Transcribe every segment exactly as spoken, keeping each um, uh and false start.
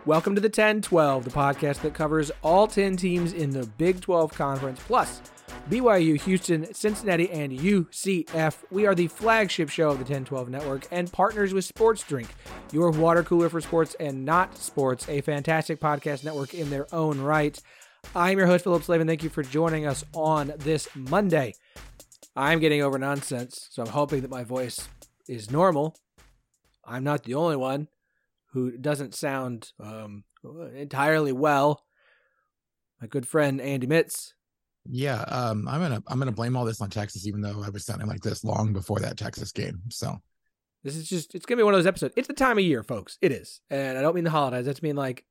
Welcome to the ten twelve, the podcast that covers all ten teams in the Big twelve Conference, plus B Y U, Houston, Cincinnati, and U C F. We are the flagship show of the ten twelve Network and partners with Sports Drink, your water cooler for sports and not sports, a fantastic podcast network in their own right. I'm your host, Philip Slavin. Thank you for joining us on this Monday. I'm getting over nonsense, so I'm hoping that my voice is normal. I'm not the only one who doesn't sound um, entirely well. My good friend Andy Mitz. Yeah, um, I'm gonna I'm gonna blame all this on Texas, even though I was sounding like this long before that Texas game. So this is just it's gonna be one of those episodes. It's the time of year, folks. It is, and I don't mean the holidays. I just mean like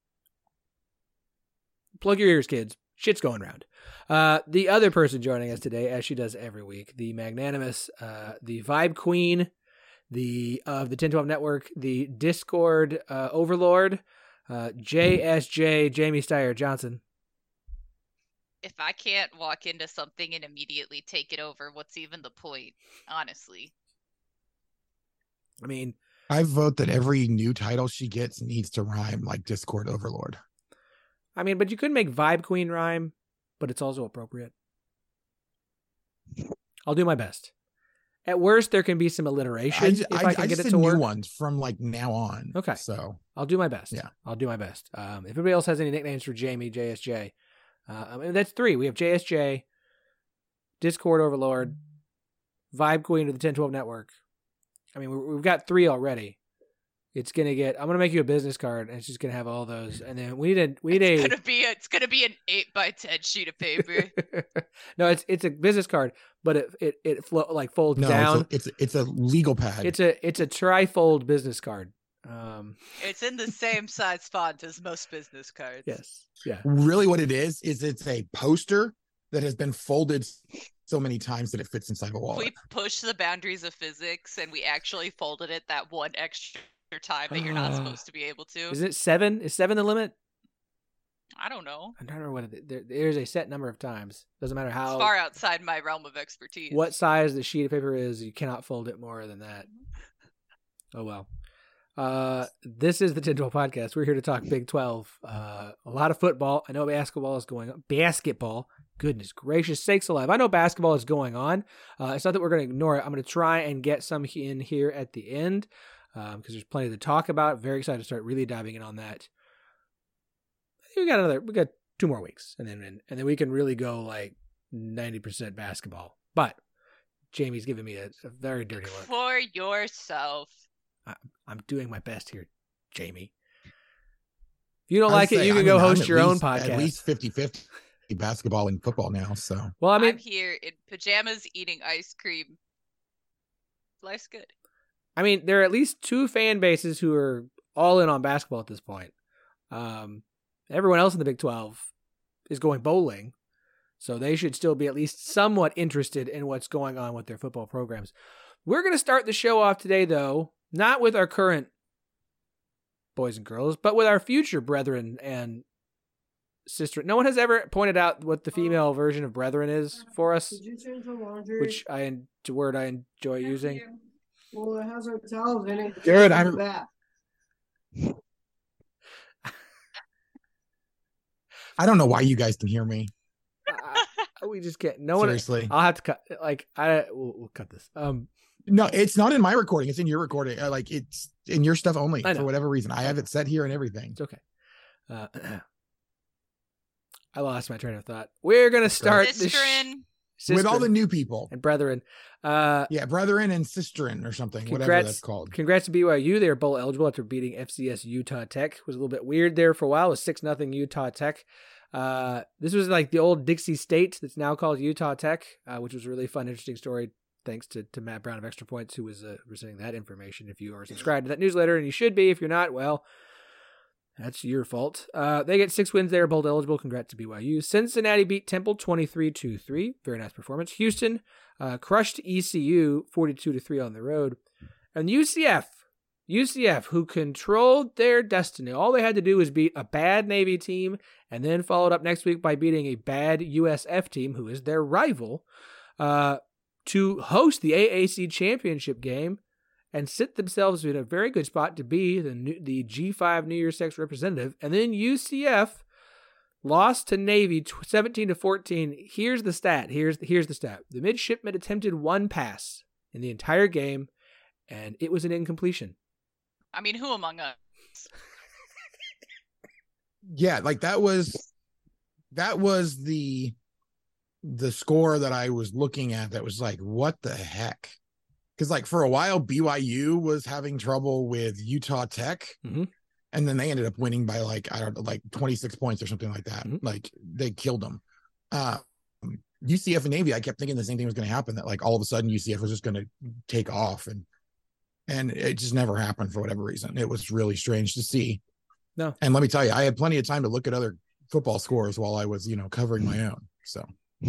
plug your ears, kids. Shit's going around. Uh, the other person joining us today, as she does every week, the magnanimous, uh, the vibe queen, the of uh, the ten twelve Network, the Discord uh, overlord, uh, J S J Jamie Steyer Johnson. If I can't walk into something and immediately take it over, what's even the point? Honestly, I mean, I vote that every new title she gets needs to rhyme like Discord overlord. I mean, but you could make vibe queen rhyme, but it's also appropriate. I'll do my best. At worst, there can be some alliteration I, if I, I can I get just it to new work. ones from like now on. Okay, so I'll do my best. Yeah, I'll do my best. Um, if anybody else has any nicknames for Jamie, J S J, uh, I mean, that's three. We have J S J, Discord Overlord, Vibe Queen of the ten twelve Network. I mean, we, we've got three already. It's gonna get. I'm gonna make you a business card, and it's just gonna have all those. And then we need a. We need it's a. Gonna be a, it's gonna be an eight by ten sheet of paper. No, it's it's a business card, but it it it flo- like folds no, down. It's a, it's, it's a legal pad. It's a it's a trifold business card. Um, it's in the same size font as most business cards. Yes. Yeah. Really, what it is is it's a poster that has been folded so many times that it fits inside a wallet. We pushed the boundaries of physics, and we actually folded it that one extra time that you're not uh, supposed to be able to. Is it seven? Is seven the limit? I don't know. I'm trying to remember what it, there, there's a set number of times. Doesn't matter how it's far outside my realm of expertise. What size the sheet of paper is, you cannot fold it more than that. Oh well. Uh, this is the ten twelve Podcast. We're here to talk Big twelve. Uh, a lot of football. I know basketball is going on. Basketball. Goodness gracious sakes alive. I know basketball is going on. Uh, it's not that we're going to ignore it. I'm going to try and get some in here at the end because um, there's plenty to talk about. Very excited to start really diving in on that. We got another. We got two more weeks, and then and then we can really go like ninety percent basketball. But Jamie's giving me a, a very dirty look. For yourself. I, I'm doing my best here, Jamie. If you don't I'd like say, it, you can I go mean, host I'm your at own least, podcast. At least fifty-fifty basketball and football now. So well, I mean, I'm here in pajamas eating ice cream. Life's good. I mean, there are at least two fan bases who are all in on basketball at this point. Um, everyone else in the Big twelve is going bowling, so they should still be at least somewhat interested in what's going on with their football programs. We're going to start the show off today, though, not with our current boys and girls, but with our future brethren and sister. No one has ever pointed out what the female version of brethren is for us, Did you change the laundry? which I it's a word I enjoy using. Well, it has our towels in it. Jared, I'm- bath. I don't know why you guys can hear me. uh, we just can't. No one. Seriously. I'll have to cut. Like I, we'll, we'll cut this. Um, No, it's not in my recording. It's in your recording. Uh, like it's in your stuff only I know. for whatever reason. I have it set here and everything. it's okay. Uh, I lost my train of thought. We're gonna start the sh- Sisterin. With all the Sisterin new people. and brethren. Uh, Yeah, brethren and sisterin or something, whatever Congrats, that's called. congrats to B Y U. They are bowl eligible after beating F C S Utah Tech. It was a little bit weird there for a while. It was six nothing Utah Tech. Uh, this was like the old Dixie State that's now called Utah Tech, uh, which was a really fun, interesting story. Thanks to, to Matt Brown of Extra Points, who was uh, presenting that information. If you are subscribed to that newsletter, and you should be, if you're not, well, that's your fault. Uh, they get six wins there, bowl eligible. Congrats to B Y U. Cincinnati beat Temple twenty-three to three. Very nice performance. Houston uh, crushed E C U forty-two to three on the road. And U C F, U C F, who controlled their destiny. All they had to do was beat a bad Navy team, and then followed up next week by beating a bad U S F team, who is their rival, uh, to host the A A C championship game and sit themselves in a very good spot to be the new, the G five New Year's Six representative. And then U C F lost to Navy seventeen to fourteen. Here's the stat. Here's here's the stat. The midshipmen attempted one pass in the entire game, and it was an incompletion. I mean, who among us? Yeah, like that was that was the the score that I was looking at that was like, what the heck? Because like for a while, B Y U was having trouble with Utah Tech, mm-hmm. and then they ended up winning by like, I don't know, like twenty-six points or something like that. Mm-hmm. Like they killed them. Uh, U C F and Navy, I kept thinking the same thing was going to happen, that like all of a sudden U C F was just going to take off, and and it just never happened for whatever reason. It was really strange to see. No. And let me tell you, I had plenty of time to look at other football scores while I was, you know, covering my own. So.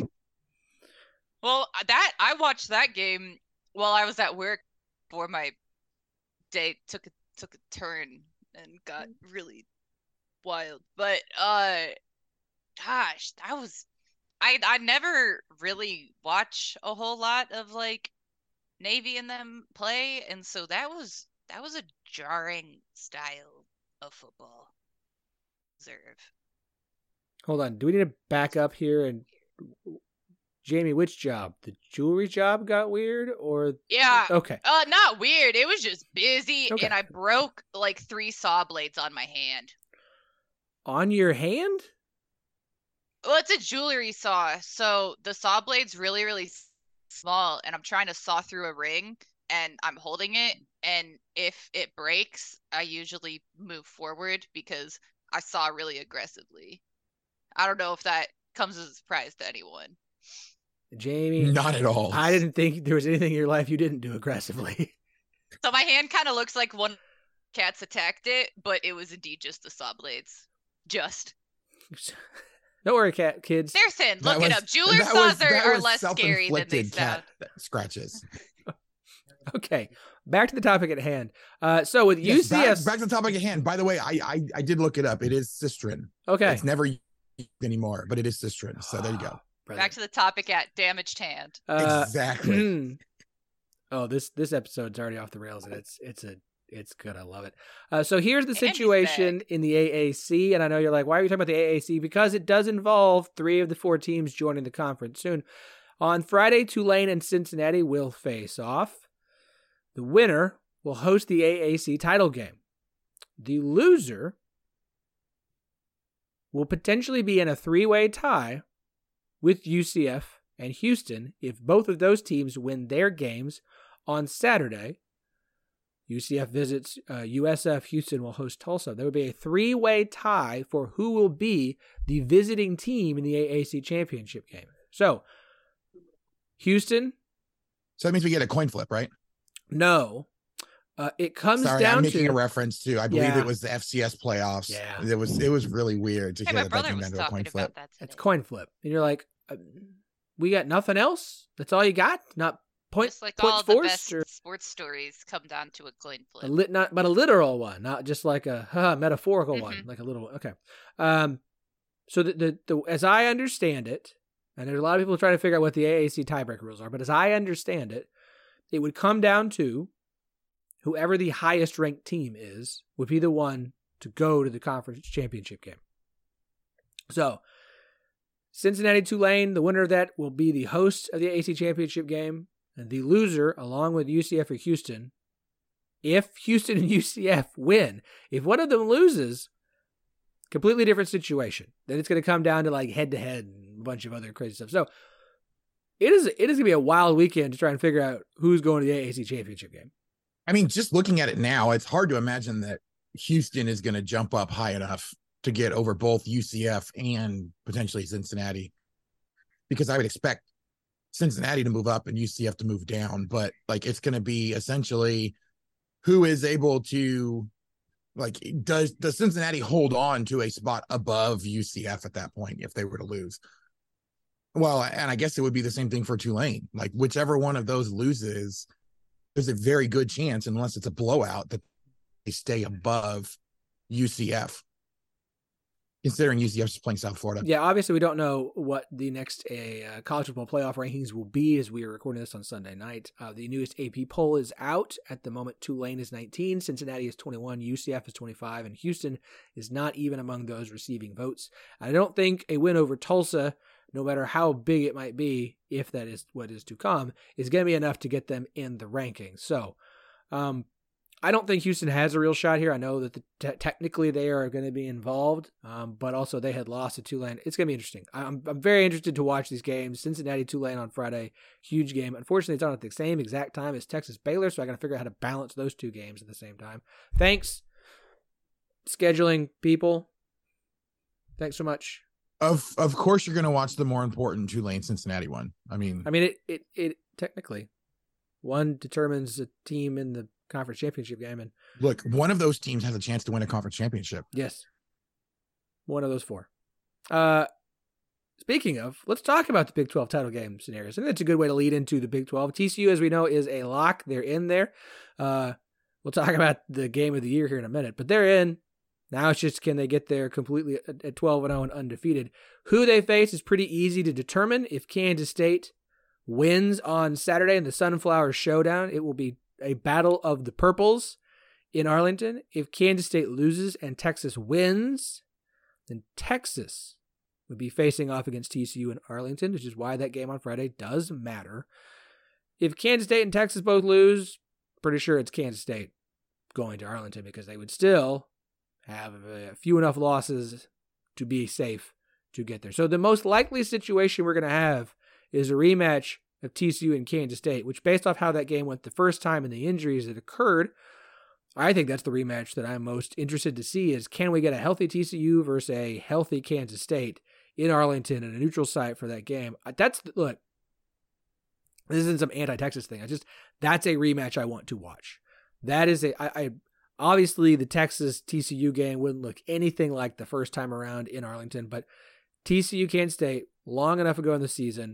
Well, that I watched that game while I was at work before my day took a, took a turn and got really wild. But uh, gosh, that was I I never really watch a whole lot of like Navy and them play, and so that was that was a jarring style of football. Observe. Hold on. Do we need to back up here? And Jamie, which job? The jewelry job got weird, or yeah? Okay. Uh, not weird. It was just busy, okay. and I broke like three saw blades on my hand. On your hand? Well, it's a jewelry saw, so the saw blade's really, really small, and I'm trying to saw through a ring, and I'm holding it, and if it breaks, I usually move forward because I saw really aggressively. I don't know if that comes as a surprise to anyone. Jamie, not at all. I didn't think there was anything in your life you didn't do aggressively. So my hand kind of looks like one cats attacked it, but it was indeed just the saw blades. Just. Don't worry, cat kids. They're thin. Look was, it up. Jeweler saws was, are, are less scary than they sound. Scratches. Okay, back to the topic at hand. Uh, so with yes, U C F, back, back to the topic at hand. By the way, I, I I did look it up. It is Sistren. Okay, it's never used anymore, but it is Sistren. So there you go. Back to the topic at damaged hand. Uh, exactly. Oh, this this episode's already off the rails, and it's it's a it's good. I love it. Uh, so here's the situation in the A A C, and I know you're like, why are you talking about the A A C? Because it does involve three of the four teams joining the conference soon. On Friday, Tulane and Cincinnati will face off. The winner will host the A A C title game. The loser will potentially be in a three-way tie with U C F and Houston if both of those teams win their games on Saturday. U C F visits uh, U S F. Houston will host Tulsa. There would be a three-way tie for who will be the visiting team in the A A C championship game. So, Houston. So that means we get a coin flip, right? No. Uh, it comes Sorry, down I'm making to a reference to. I believe yeah. it was the F C S playoffs. Yeah, it was. It was really weird to hey, hear my that brother that came was down to a coin talking flip. about that today. It's coin flip, and you're like, uh, we got nothing else. That's all you got. Not point. Just like points all the forced, best or sports stories come down to a coin flip. a lit, not but a literal one, not just like a huh, metaphorical Mm-hmm. one, like a little. Okay. Um. So the, the the as I understand it, and there's a lot of people trying to figure out what the A A C tiebreaker rules are, but as I understand it, it would come down to whoever the highest ranked team is would be the one to go to the conference championship game. So, Cincinnati Tulane, the winner of that will be the host of the A A C championship game, and the loser, along with U C F or Houston, if Houston and U C F win, if one of them loses, completely different situation. Then it's going to come down to like head to head and a bunch of other crazy stuff. So, it is it is going to be a wild weekend to try and figure out who's going to the A A C championship game. I mean, just looking at it now, it's hard to imagine that Houston is going to jump up high enough to get over both U C F and potentially Cincinnati, because I would expect Cincinnati to move up and U C F to move down. But like, it's going to be essentially who is able to, like, does does Cincinnati hold on to a spot above U C F at that point if they were to lose? Well, and I guess it would be the same thing for Tulane. Like, whichever one of those loses, there's a very good chance, unless it's a blowout, that they stay above U C F. considering U C F is playing South Florida. Yeah, obviously we don't know what the next uh, college football playoff rankings will be as we are recording this on Sunday night. Uh, the newest A P poll is out. At the moment, Tulane is nineteen, Cincinnati is twenty-one, U C F is twenty-five, and Houston is not even among those receiving votes. I don't think a win over Tulsa, no matter how big it might be, if that is what is to come, is going to be enough to get them in the rankings. So, um, I don't think Houston has a real shot here. I know that the te- technically they are going to be involved, um, but also they had lost to Tulane. It's going to be interesting. I'm I'm very interested to watch these games. Cincinnati Tulane on Friday, huge game. Unfortunately, it's on at the same exact time as Texas Baylor, so I got to figure out how to balance those two games at the same time. Thanks, scheduling people. Thanks so much. Of of course, you're going to watch the more important Tulane Cincinnati one. I mean, I mean it it it technically one determines a team in the conference championship game, and look, one of those teams has a chance to win a conference championship. Yes, one of those four. Uh, speaking of, let's talk about the Big twelve title game scenarios. I think that's a good way to lead into the Big twelve. T C U, as we know, is a lock. They're in there. Uh, we'll talk about the game of the year here in a minute, but they're in. Now it's just, can they get there completely at twelve and oh and undefeated? Who they face is pretty easy to determine. If Kansas State wins on Saturday in the Sunflower Showdown, it will be a battle of the purples in Arlington. If Kansas State loses and Texas wins, then Texas would be facing off against T C U in Arlington, which is why that game on Friday does matter. If Kansas State and Texas both lose, pretty sure it's Kansas State going to Arlington, because they would still have a few enough losses to be safe to get there. So the most likely situation we're going to have is a rematch of T C U and Kansas State, which, based off how that game went the first time and the injuries that occurred, I think that's the rematch that I'm most interested to see. Is, can we get a healthy T C U versus a healthy Kansas State in Arlington and a neutral site for that game? That's, look, this isn't some anti-Texas thing. I just, that's a rematch I want to watch. That is a, I, I obviously the Texas T C U game wouldn't look anything like the first time around in Arlington, but T C U Kansas State, long enough ago in the season,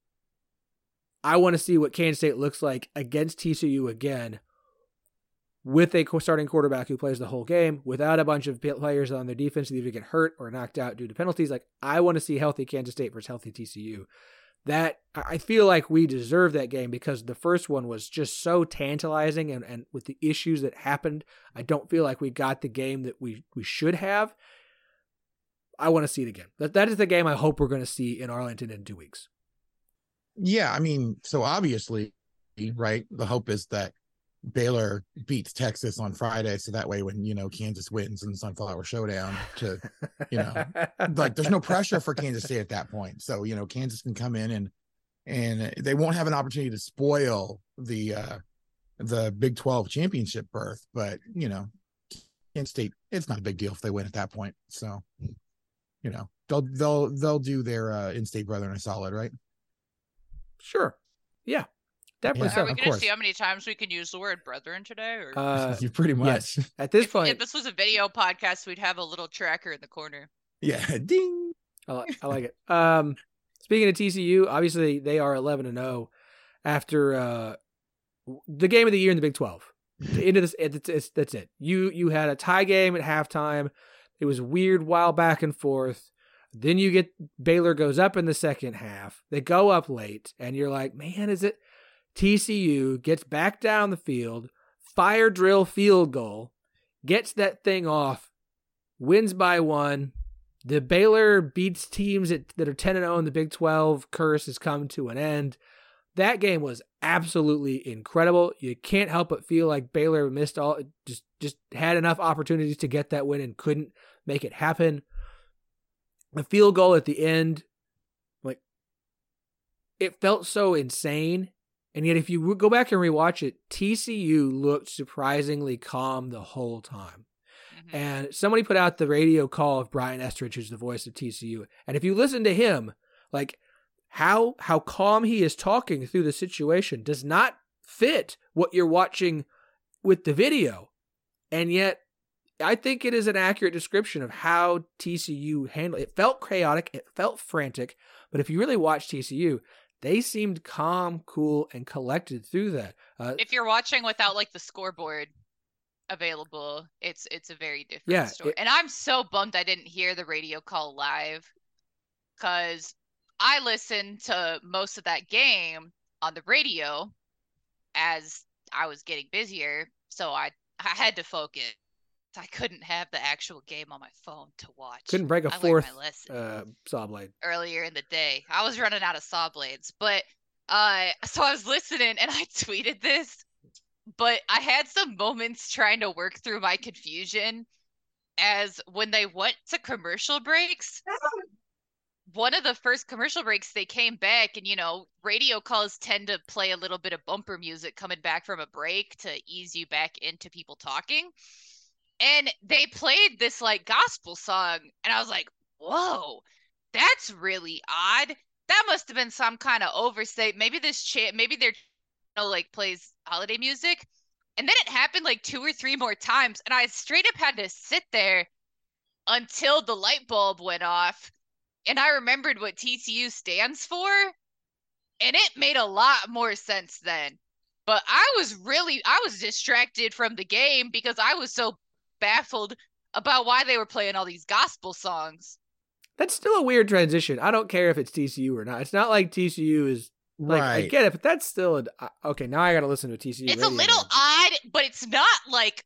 I want to see what Kansas State looks like against T C U again, with a starting quarterback who plays the whole game, without a bunch of players on their defense that either get hurt or knocked out due to penalties. Like, I want to see healthy Kansas State versus healthy T C U. That, I feel like we deserve that game, because the first one was just so tantalizing, and, and with the issues that happened, I don't feel like we got the game that we, we should have. I want to see it again. That That is the game I hope we're going to see in Arlington in two weeks. Yeah, I mean, so obviously, right, the hope is that Baylor beats Texas on Friday, so that way when, you know, Kansas wins in the Sunflower Showdown, to, you know, like, there's no pressure for Kansas State at that point. So, you know, Kansas can come in and and they won't have an opportunity to spoil the uh the Big twelve championship berth, but, you know, Kansas State, it's not a big deal if they win at that point. So, you know, they'll they'll they'll do their uh in-state brethren a solid, right? Sure. Yeah. Definitely Yeah, so. Are we of going to course. see how many times we can use the word brethren today? Or Uh, You pretty much. yes. At this if, point, if this was a video podcast, we'd have a little tracker in the corner. Yeah, ding. I like, I like it. Um, speaking of T C U, obviously they are eleven and oh after uh, the game of the year in the Big twelve. Into this, it's, it's, that's it. You you had a tie game at halftime. It was weird, while back and forth. Then you get Baylor goes up in the second half. They go up late, and you're like, man, is it? T C U gets back down the field, fire drill field goal, gets that thing off, wins by one. The Baylor beats teams that, that are ten and oh in the Big twelve. Curse has come to an end. That game was absolutely incredible. You can't help but feel like Baylor missed all, just, just had enough opportunities to get that win and couldn't make it happen. The field goal at the end, like, it felt so insane. And yet, if you go back and rewatch it, T C U looked surprisingly calm the whole time. Mm-hmm. And somebody put out the radio call of Brian Estridge, who's the voice of T C U. And if you listen to him, like, how how calm he is talking through the situation does not fit what you're watching with the video. And yet, I think it is an accurate description of how T C U handled it. It felt chaotic. It felt frantic. But if you really watch T C U, they seemed calm, cool, and collected through that. Uh, If you're watching without like the scoreboard, available, it's it's a very different Yeah, story. it- And I'm so bummed I didn't hear the radio call live, because I listened to most of that game on the radio as I was getting busier, so I I had to focus. I couldn't have the actual game on my phone to watch. Couldn't break a I learned fourth my lesson uh, saw blade. earlier in the day. I was running out of saw blades, but uh, so I was listening and I tweeted this, but I had some moments trying to work through my confusion, as when they went to commercial breaks, one of the first commercial breaks, they came back, and, you know, radio calls tend to play a little bit of bumper music coming back from a break to ease you back into people talking. And they played this like gospel song, and I was like, whoa, that's really odd. That must have been some kind of oversight. Maybe this cha- maybe their channel like plays holiday music. And then it happened like two or three more times, and I straight up had to sit there until the light bulb went off, and I remembered what T C U stands for, and it made a lot more sense then. But I was really, I was distracted from the game because I was so baffled about why they were playing all these gospel songs. That's still a weird transition. I don't care if it's T C U or not. It's not like T C U is like, right. I get it, but that's still a, uh, okay. Now I got to listen to a T C U. It's a radio little game. odd, but it's not like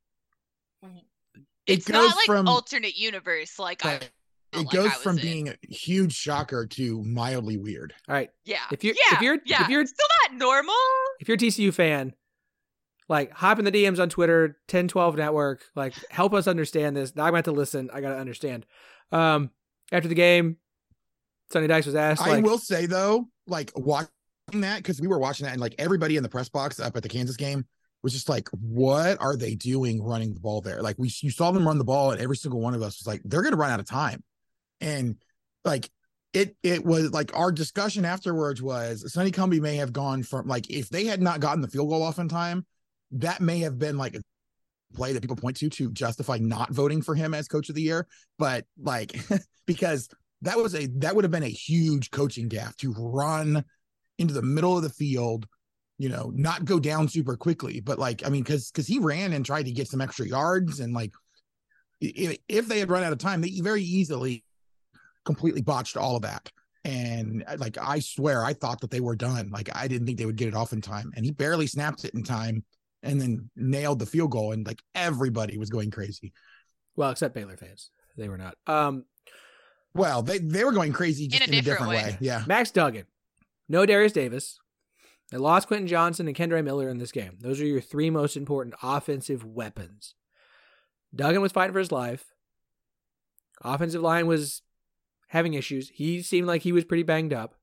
it's it not goes like from alternate universe. Like I, it like goes I was from in. being a huge shocker to mildly weird. All right. yeah, If you're- yeah, if you're- yeah, if you're- still not normal. If you're a T C U fan, like hop in the D Ms on Twitter, ten twelve Network, like help us understand this. Now I'm going to have to listen. I got to understand. Um, after the game, Sonny Dykes was asked, I like, will say though, like watching that, because we were watching that, and like everybody in the press box up at the Kansas game was just like, what are they doing running the ball there? Like we you saw them run the ball, and every single one of us was like, they're gonna run out of time. And like it it was like our discussion afterwards was Sonny Cumbie may have gone from, like, if they had not gotten the field goal off in time, that may have been like a play that people point to to justify not voting for him as coach of the year. But like because that was a that would have been a huge coaching gaffe to run into the middle of the field, you know, not go down super quickly. But like, I mean, because because he ran and tried to get some extra yards, and like if, if they had run out of time, they very easily completely botched all of that. And like, I swear I thought that they were done. Like, I didn't think they would get it off in time, and he barely snapped it in time and then nailed the field goal, and like everybody was going crazy. well, except Baylor fans, they were not. Um, Well, they, they were going crazy just In a in a different different, way. way. Yeah. Max Duggan, no Darius Davis. They lost Quentin Johnson and Kendre Miller in this game. Those are your three most important offensive weapons. Duggan was fighting for his life. Offensive line was having issues. He seemed like he was pretty banged up.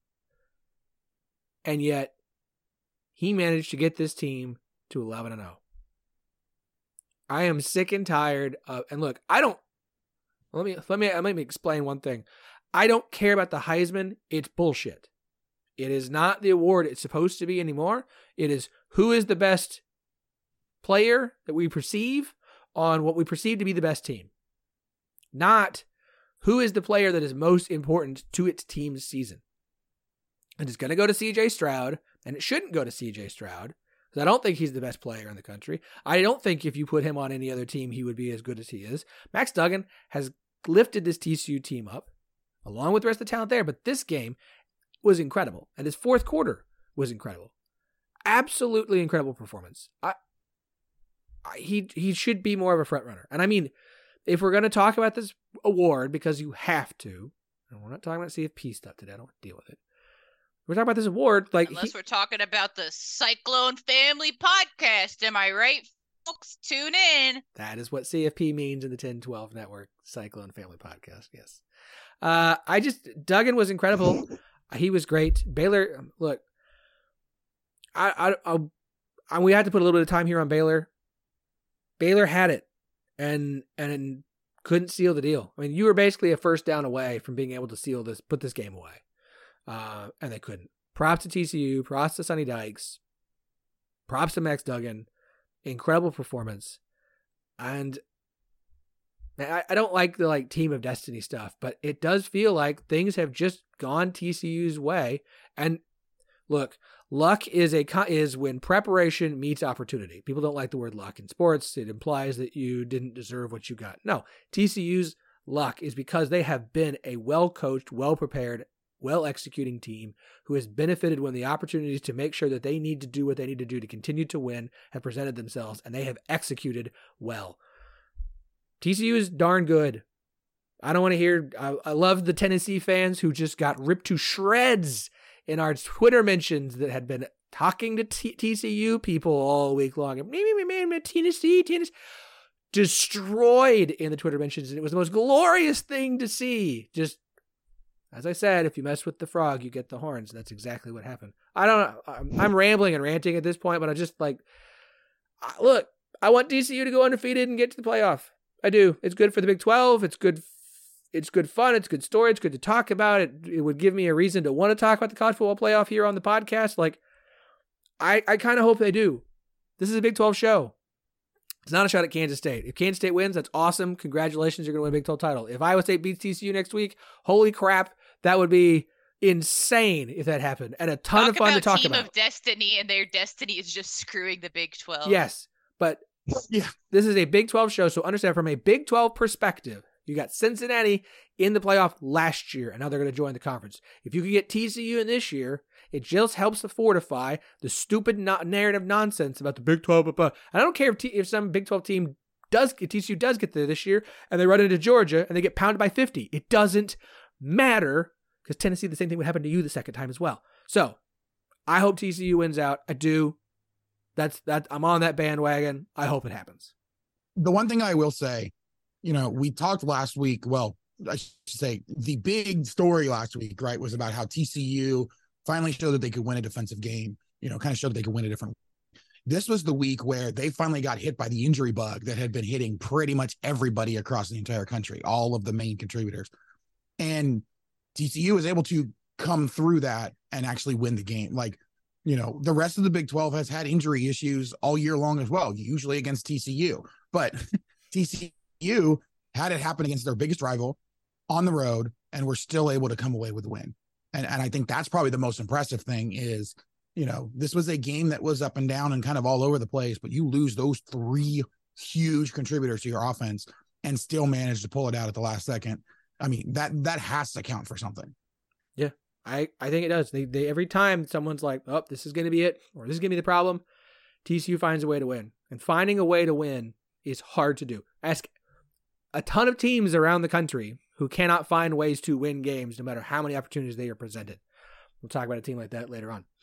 And yet, he managed to get this team to eleven and oh. I am sick and tired of, and look, I don't, let me, let me, let me explain one thing. I don't care about the Heisman. It's bullshit. It is not the award it's supposed to be anymore. It is who is the best player that we perceive on what we perceive to be the best team. Not who is the player that is most important to its team's season. And it's going to go to C J Stroud, and it shouldn't go to C J Stroud, because I don't think he's the best player in the country. I don't think if you put him on any other team, he would be as good as he is. Max Duggan has lifted this T C U team up, along with the rest of the talent there, but this game was incredible, and his fourth quarter was incredible. Absolutely incredible performance. I, I he he should be more of a front runner. And I mean, if we're going to talk about this award, because you have to, and we're not talking about C F P stuff today, I don't want to deal with it. We're talking about this award, like Unless he, we're talking about the Cyclone Family Podcast. Am I right, folks? Tune in. that is what C F P means in the ten twelve Network Cyclone Family Podcast. Yes. Uh, I just, Duggan was incredible. He was great. Baylor, look, I, I, I, I, we had to put a little bit of time here on Baylor. Baylor had it, and and couldn't seal the deal. I mean, you were basically a first down away from being able to seal this, put this game away, uh, and they couldn't. Props to T C U. Props to Sonny Dykes. Props to Max Duggan. Incredible performance, and I, I don't like the like team of destiny stuff, but it does feel like things have just gone T C U's way. And look, Luck is a is when preparation meets opportunity. People don't like the word luck in sports. It implies that you didn't deserve what you got. No, T C U's luck is because they have been a well-coached, well-prepared, well-executing team who has benefited when the opportunities to make sure that they need to do what they need to do to continue to win have presented themselves, and they have executed well. T C U is darn good. I don't want to hear, I, I love the Tennessee fans who just got ripped to shreds in our Twitter mentions that had been talking to T- TCU people all week long. Tennessee, Tennessee. Destroyed in the Twitter mentions, and it was the most glorious thing to see. Just, as I said, if you mess with the frog, you get the horns. And that's exactly what happened. I don't know. I'm, I'm rambling and ranting at this point, but I just like, look, I want T C U to go undefeated and get to the playoff. I do. It's good for the Big twelve. It's good. It's good fun. It's good story. It's good to talk about it. It would give me a reason to want to talk about the college football playoff here on the podcast. Like, I, I kind of hope they do. This is a Big twelve show. It's not a shot at Kansas State. If Kansas State wins, that's awesome. Congratulations, you're going to win a Big twelve title. If Iowa State beats T C U next week, holy crap, that would be insane if that happened. And a ton talk of fun to talk team about. Of destiny, and their destiny is just screwing the Big twelve. Yes, but yeah, this is a Big twelve show, so understand from a Big twelve perspective, you got Cincinnati in the playoff last year, and now they're going to join the conference. If you could get T C U in this year, it just helps to fortify the stupid no- narrative nonsense about the Big twelve. Blah, blah. And I don't care if, T- if some Big twelve team does, if T C U does get there this year, and they run into Georgia, and they get pounded by fifty. It doesn't matter, because Tennessee, the same thing would happen to you the second time as well. So, I hope T C U wins out. I do. That's that. I'm on that bandwagon. I hope it happens. The one thing I will say, you know, we talked last week. Well, I should say the big story last week, right, was about how T C U finally showed that they could win a defensive game, you know, kind of showed that they could win a different. This was the week where they finally got hit by the injury bug that had been hitting pretty much everybody across the entire country, all of the main contributors. And T C U was able to come through that and actually win the game. Like, you know, the rest of the Big twelve has had injury issues all year long as well, usually against T C U. But T C U had it happen against their biggest rival on the road, and were still able to come away with a win. And and I think that's probably the most impressive thing is, you know, this was a game that was up and down and kind of all over the place, but you lose those three huge contributors to your offense and still manage to pull it out at the last second. I mean, that that has to count for something. Yeah, I, I think it does. They they every time someone's like, oh, this is going to be it, or this is going to be the problem, T C U finds a way to win. And finding a way to win is hard to do. Ask a ton of teams around the country who cannot find ways to win games no matter how many opportunities they are presented. We'll talk about a team like that later on.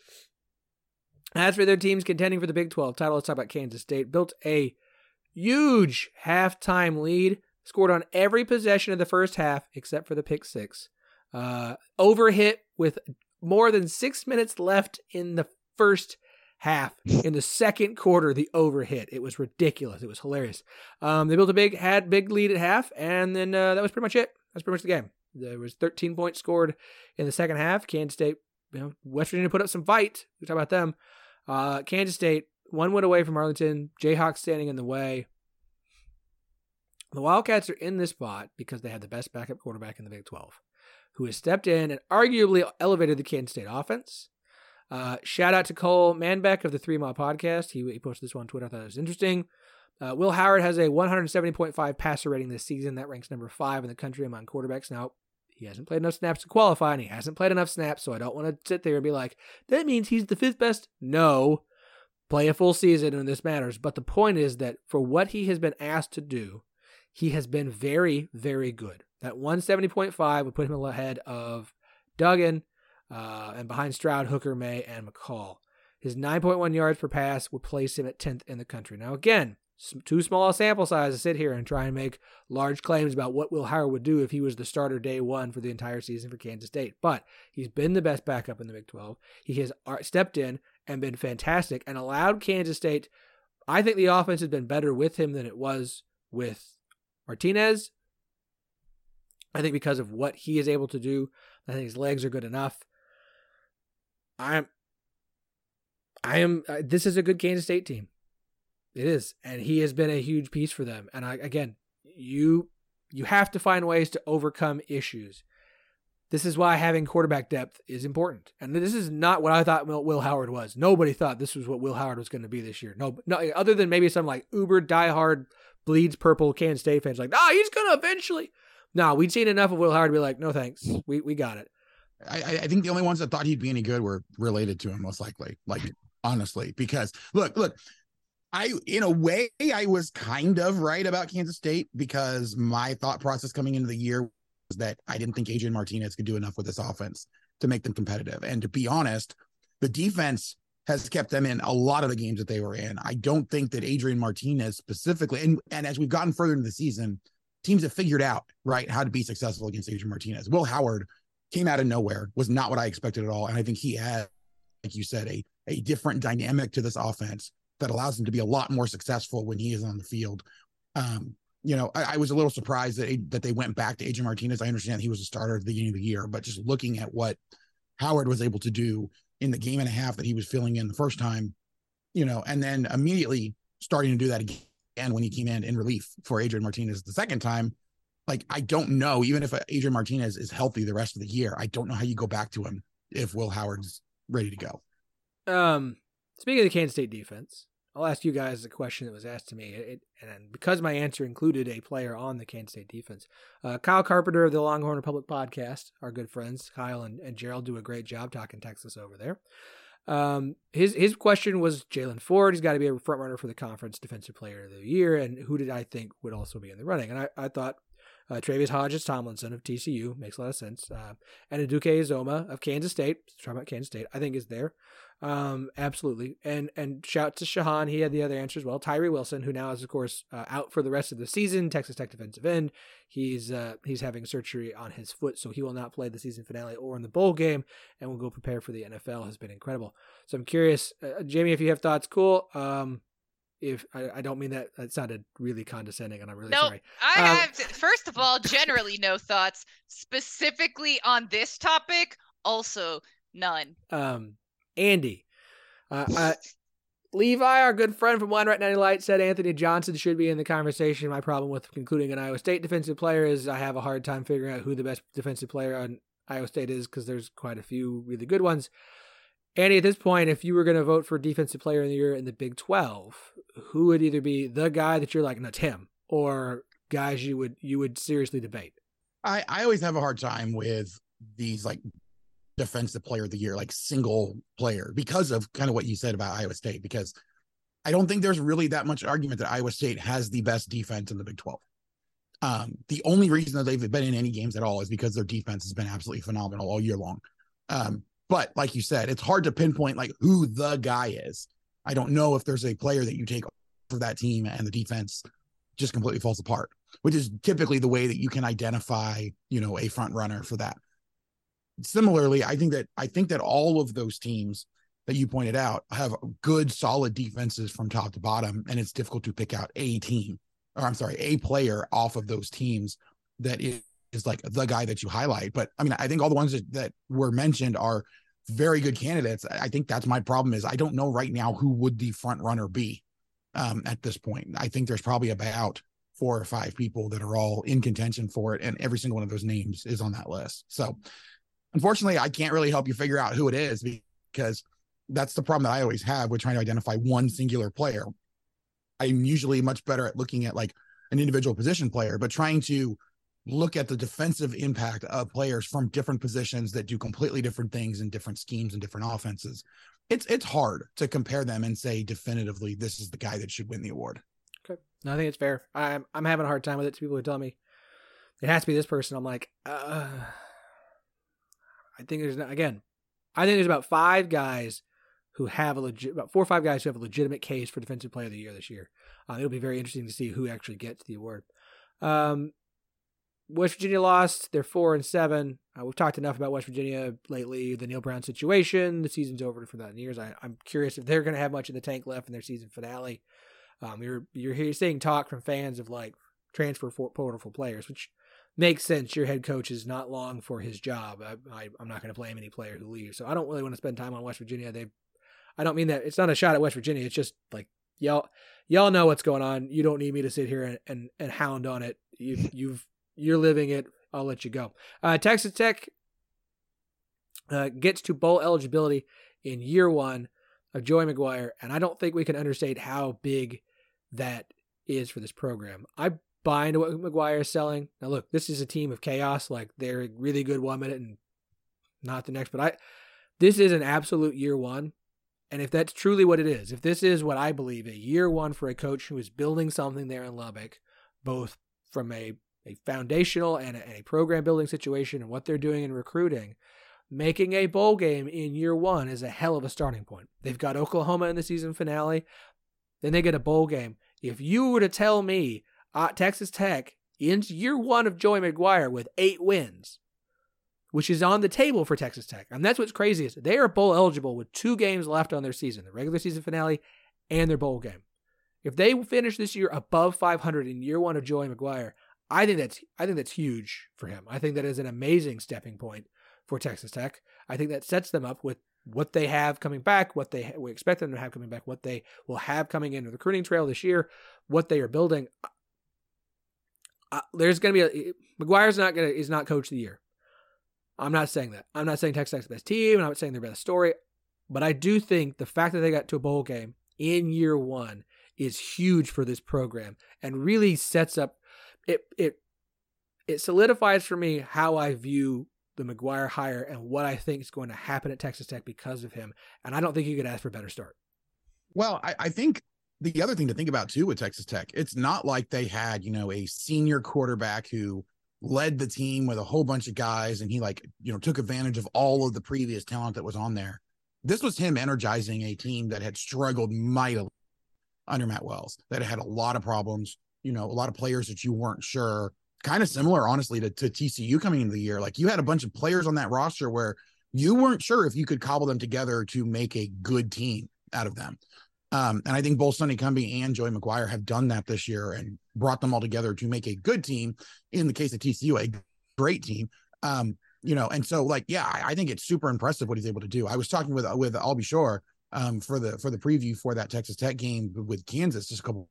As for their teams contending for the Big twelve title, let's talk about Kansas State. Built a huge halftime lead, scored on every possession of the first half except for the pick six. Uh, overhit with more than six minutes left in the first half. In the second quarter, the overhit. It was ridiculous. It was hilarious. Um, they built a big, had big lead at half, and then uh, that was pretty much it. That's pretty much the game. There was thirteen points scored in the second half. Kansas State, you know, West Virginia put up some fight. We talk about them. Uh, Kansas State, one win away from Arlington. Jayhawks standing in the way. The Wildcats are in this spot because they had the best backup quarterback in the Big twelve, who has stepped in and arguably elevated the Kansas State offense. Uh, shout out to Cole Manbeck of the Three Mile Podcast. He, he posted this one on Twitter. I thought it was interesting. Uh, Will Howard has a one seventy point five passer rating this season. That ranks number five in the country among quarterbacks. Now, he hasn't played enough snaps to qualify, and he hasn't played enough snaps, so I don't want to sit there and be like, that means he's the fifth best. No. Play a full season and this matters. But the point is that for what he has been asked to do, he has been very, very good. That one seventy point five would put him ahead of Duggan uh, and behind Stroud, Hooker, May, and McCall. His nine point one yards per pass would place him at tenth in the country. Now, again, too small a sample size to sit here and try and make large claims about what Will Howard would do if he was the starter day one for the entire season for Kansas State. But he's been the best backup in the Big twelve. He has stepped in and been fantastic and allowed Kansas State. I think the offense has been better with him than it was with Martinez. I think because of what he is able to do, I think his legs are good enough. I'm, I am, uh, this is a good Kansas State team. It is. And he has been a huge piece for them. And I, again, you, you have to find ways to overcome issues. This is why having quarterback depth is important. And this is not what I thought Will, Will Howard was. Nobody thought this was what Will Howard was going to be this year. No, no, other than maybe some like uber diehard bleeds purple Kansas State fans like, ah, he's going to eventually. No, we'd seen enough of Will Howard to be like, no, thanks. We we got it. I, I think the only ones that thought he'd be any good were related to him, most likely. Like, honestly, because look, look, I, in a way, I was kind of right about Kansas State because my thought process coming into the year was that I didn't think Adrian Martinez could do enough with this offense to make them competitive. And to be honest, the defense has kept them in a lot of the games that they were in. I don't think that Adrian Martinez specifically, and, and as we've gotten further into the season, teams have figured out, right, how to be successful against Adrian Martinez. Will Howard came out of nowhere, was not what I expected at all. And I think he had, like you said, a, a different dynamic to this offense that allows him to be a lot more successful when he is on the field. Um, you know, I, I was a little surprised that, that they went back to Adrian Martinez. I understand he was a starter at the beginning of the year, but just looking at what Howard was able to do in the game and a half that he was filling in the first time, you know, and then immediately starting to do that again when he came in in relief for Adrian Martinez the second time. Like, I don't know, even if Adrian Martinez is healthy the rest of the year, I don't know how you go back to him if Will Howard's ready to go. Um, speaking of the Kansas State defense, I'll ask you guys a question that was asked to me, it, and because my answer included a player on the Kansas State defense, uh, Kyle Carpenter of the Longhorn Republic podcast, our good friends Kyle and, and Gerald do a great job talking Texas over there. Um, his his question was Jaylan Ford. He's got to be a front runner for the conference defensive player of the year, and who did I think would also be in the running? And I, I thought uh, Travius Hodges-Tomlinson of T C U makes a lot of sense, uh, and Aduke Uzoma of Kansas State. Talking about Kansas State, I think is there. Um, absolutely. And, and shout to Shahan. He had the other answer as well. Tyree Wilson, who now is of course uh, out for the rest of the season, Texas Tech defensive end. He's, uh, he's having surgery on his foot, so he will not play the season finale or in the bowl game and will go prepare for the N F L. Has been incredible. So I'm curious, uh, Jamie, if you have thoughts, cool. Um, if I, I don't mean that, that sounded really condescending and I'm really nope. sorry. I um, have, to, first of all, generally no thoughts. Specifically on this topic, also none. Um, Andy, uh, uh, Levi, our good friend from Wine Right ninety Light, said Anthony Johnson should be in the conversation. My problem with concluding an Iowa State defensive player is I have a hard time figuring out who the best defensive player on Iowa State is because there's quite a few really good ones. Andy, at this point, if you were going to vote for defensive player of the year in the Big twelve, who would either be the guy that you're like, no, it's him, or guys you would you would seriously debate? I, I always have a hard time with these like defensive player of the year, like single player, because of kind of what you said about Iowa State, because I don't think there's really that much argument that Iowa State has the best defense in the Big twelve. Um, the only reason that they've been in any games at all is because their defense has been absolutely phenomenal all year long. Um, but like you said, it's hard to pinpoint like who the guy is. I don't know if there's a player that you take for that team and the defense just completely falls apart, which is typically the way that you can identify, you know, a front runner for that. Similarly, I think that I think that all of those teams that you pointed out have good, solid defenses from top to bottom, and it's difficult to pick out a team, or I'm sorry, a player off of those teams that is, is like the guy that you highlight. But I mean, I think all the ones that, that were mentioned are very good candidates. I think that's my problem is I don't know right now who would the front runner be um, at this point. I think there's probably about four or five people that are all in contention for it, and every single one of those names is on that list. So unfortunately, I can't really help you figure out who it is because that's the problem that I always have with trying to identify one singular player. I'm usually much better at looking at like an individual position player, but trying to look at the defensive impact of players from different positions that do completely different things in different schemes and different offenses. It's it's hard to compare them and say definitively this is the guy that should win the award. Okay, no, I think it's fair. I'm I'm having a hard time with it. People who tell me it has to be this person, I'm like, uh. I think there's, again, I think there's about five guys who have a legit, about four or five guys who have a legitimate case for Defensive Player of the Year this year. Uh, it'll be very interesting to see who actually gets the award. Um, West Virginia lost. They're four and seven. Uh, we've talked enough about West Virginia lately, the Neil Brown situation. The season's over for that in years. I, I'm curious if they're going to have much in the tank left in their season finale. Um, you're you're hearing seeing talk from fans of like transfer for portal for players, which makes sense. Your head coach is not long for his job. I, I, I'm not going to blame any player who leaves. So I don't really want to spend time on West Virginia. They, I don't mean that. It's not a shot at West Virginia. It's just like, y'all, y'all know what's going on. You don't need me to sit here and, and, and hound on it. You, you've, you're living it. I'll let you go. Uh, Texas Tech, uh, gets to bowl eligibility in year one of Joey McGuire, and I don't think we can understate how big that is for this program. I buy into what McGuire is selling. Now, look, this is a team of chaos. Like, they're really good one minute and not the next, but I this is an absolute year one. And if that's truly what it is, if this is what I believe, a year one for a coach who is building something there in Lubbock, both from a, a foundational and a, and a program building situation and what they're doing in recruiting, making a bowl game in year one is a hell of a starting point. They've got Oklahoma in the season finale. Then they get a bowl game. If you were to tell me uh, Texas Tech ends year one of Joey McGuire with eight wins, which is on the table for Texas Tech, and that's what's crazy is they are bowl eligible with two games left on their season, the regular season finale and their bowl game. If they finish this year above five hundred in year one of Joey McGuire, I think that's I think that's huge for him. I think that is an amazing stepping point for Texas Tech. I think that sets them up with what they have coming back, what they we expect them to have coming back, what they will have coming into the recruiting trail this year, what they are building. Uh, there's going to be a McGuire's not going to is not coach of the year. I'm not saying that. I'm not saying Texas Tech's the best team. I'm not saying their best story, but I do think the fact that they got to a bowl game in year one is huge for this program and really sets up it. It it solidifies for me how I view the McGuire hire and what I think is going to happen at Texas Tech because of him. And I don't think you could ask for a better start. Well, I, I think the other thing to think about too with Texas Tech, it's not like they had, you know, a senior quarterback who led the team with a whole bunch of guys and he like, you know, took advantage of all of the previous talent that was on there. This was him energizing a team that had struggled mightily under Matt Wells, that had a lot of problems, you know, a lot of players that you weren't sure, kind of similar, honestly, to, to T C U coming into the year. Like you had a bunch of players on that roster where you weren't sure if you could cobble them together to make a good team out of them. Um, and I think both Sonny Cumbie and Joey McGuire have done that this year and brought them all together to make a good team. In the case of T C U, a great team. Um, you know, and so like, yeah, I, I think it's super impressive what he's able to do. I was talking with with Albie Shore um, for the for the preview for that Texas Tech game with Kansas just a couple.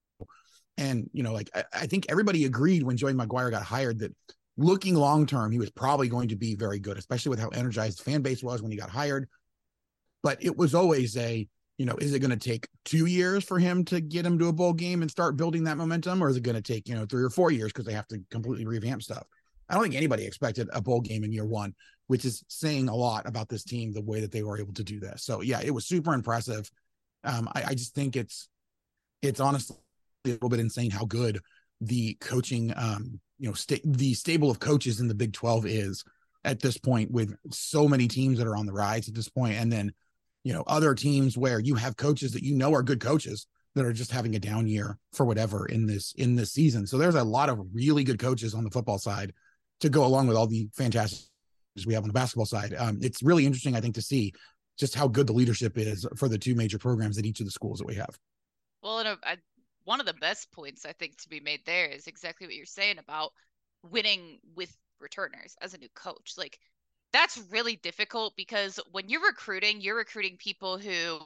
And you know, like I, I think everybody agreed when Joey McGuire got hired that looking long term, he was probably going to be very good, especially with how energized the fan base was when he got hired. But it was always a You know, is it going to take two years for him to get him to a bowl game and start building that momentum? Or is it going to take, you know, three or four years because they have to completely revamp stuff? I don't think anybody expected a bowl game in year one, which is saying a lot about this team, the way that they were able to do this. So, yeah, it was super impressive. Um, I, I just think it's, it's honestly a little bit insane how good the coaching, um, you know, sta- the stable of coaches in the Big twelve is at this point with so many teams that are on the rise at this point. And then, you know, other teams where you have coaches that you know are good coaches that are just having a down year for whatever in this in this season. So there's a lot of really good coaches on the football side to go along with all the fantastic we have on the basketball side. Um, it's really interesting, I think, to see just how good the leadership is for the two major programs at each of the schools that we have. Well, and a, a, one of the best points I think to be made there is exactly what you're saying about winning with returners as a new coach. Like, that's really difficult because when you're recruiting, you're recruiting people who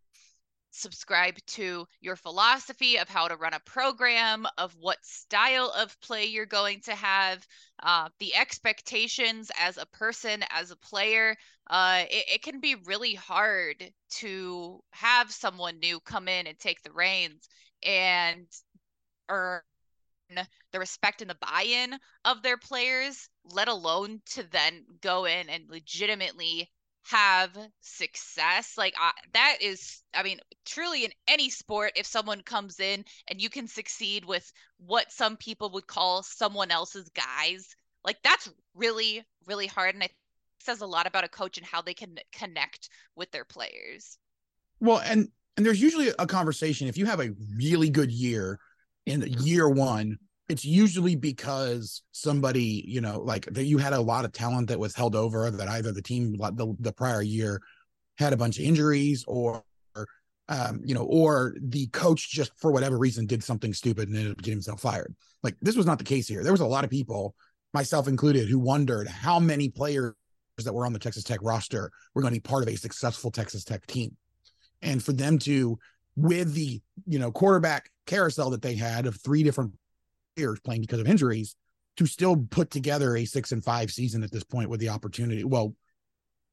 subscribe to your philosophy of how to run a program, of what style of play you're going to have, uh, the expectations as a person, as a player. Uh, it, it can be really hard to have someone new come in and take the reins and earn the respect and the buy-in of their players, let alone to then go in and legitimately have success. Like I, that is, I mean, truly in any sport, if someone comes in and you can succeed with what some people would call someone else's guys, like that's really, really hard. And it says a lot about a coach and how they can connect with their players. Well, and, and there's usually a conversation. If you have a really good year in year one, it's usually because somebody, you know, like that you had a lot of talent that was held over, that either the team the, the prior year had a bunch of injuries or, um, you know, or the coach just for whatever reason did something stupid and ended up getting himself fired. Like this was not the case here. There was a lot of people, myself included, who wondered how many players that were on the Texas Tech roster were going to be part of a successful Texas Tech team. And for them to, with the, you know, quarterback carousel that they had of three different players playing because of injuries, to still put together a six and five season at this point with the opportunity. Well,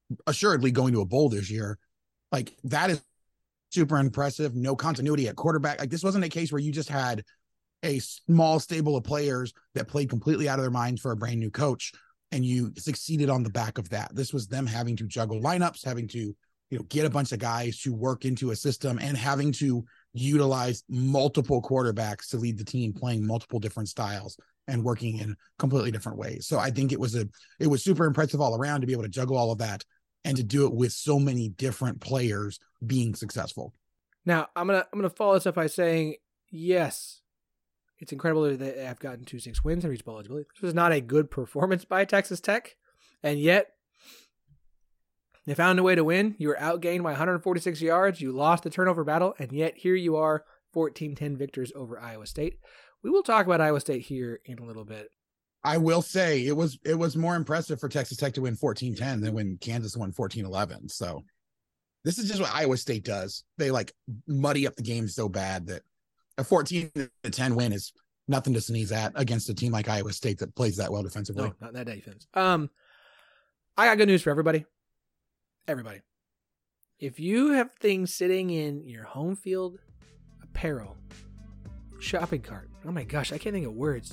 assuredly going to a bowl this year. Like, that is super impressive. No continuity at quarterback. Like, this wasn't a case where you just had a small stable of players that played completely out of their minds for a brand new coach, and you succeeded on the back of that. This was them having to juggle lineups, having to, you know, get a bunch of guys to work into a system, and having to utilize multiple quarterbacks to lead the team, playing multiple different styles and working in completely different ways. So I think it was a, it was super impressive all around to be able to juggle all of that and to do it with so many different players being successful. Now, I'm going to, I'm going to follow this up by saying, yes, it's incredible that they have gotten two six wins and reached bowl eligibility. This was not a good performance by Texas Tech, and yet they found a way to win. You were outgained by one hundred forty-six yards. You lost the turnover battle, and yet here you are, fourteen ten victors over Iowa State. We will talk about Iowa State here in a little bit. I will say it was it was more impressive for Texas Tech to win fourteen ten than when Kansas won fourteen eleven. So this is just what Iowa State does. They like muddy up the game so bad that a fourteen to ten win is nothing to sneeze at against a team like Iowa State that plays that well defensively. No, not that defense. Um, I got good news for everybody. Everybody. If you have things sitting in your home field apparel shopping cart, oh my gosh, I can't think of words.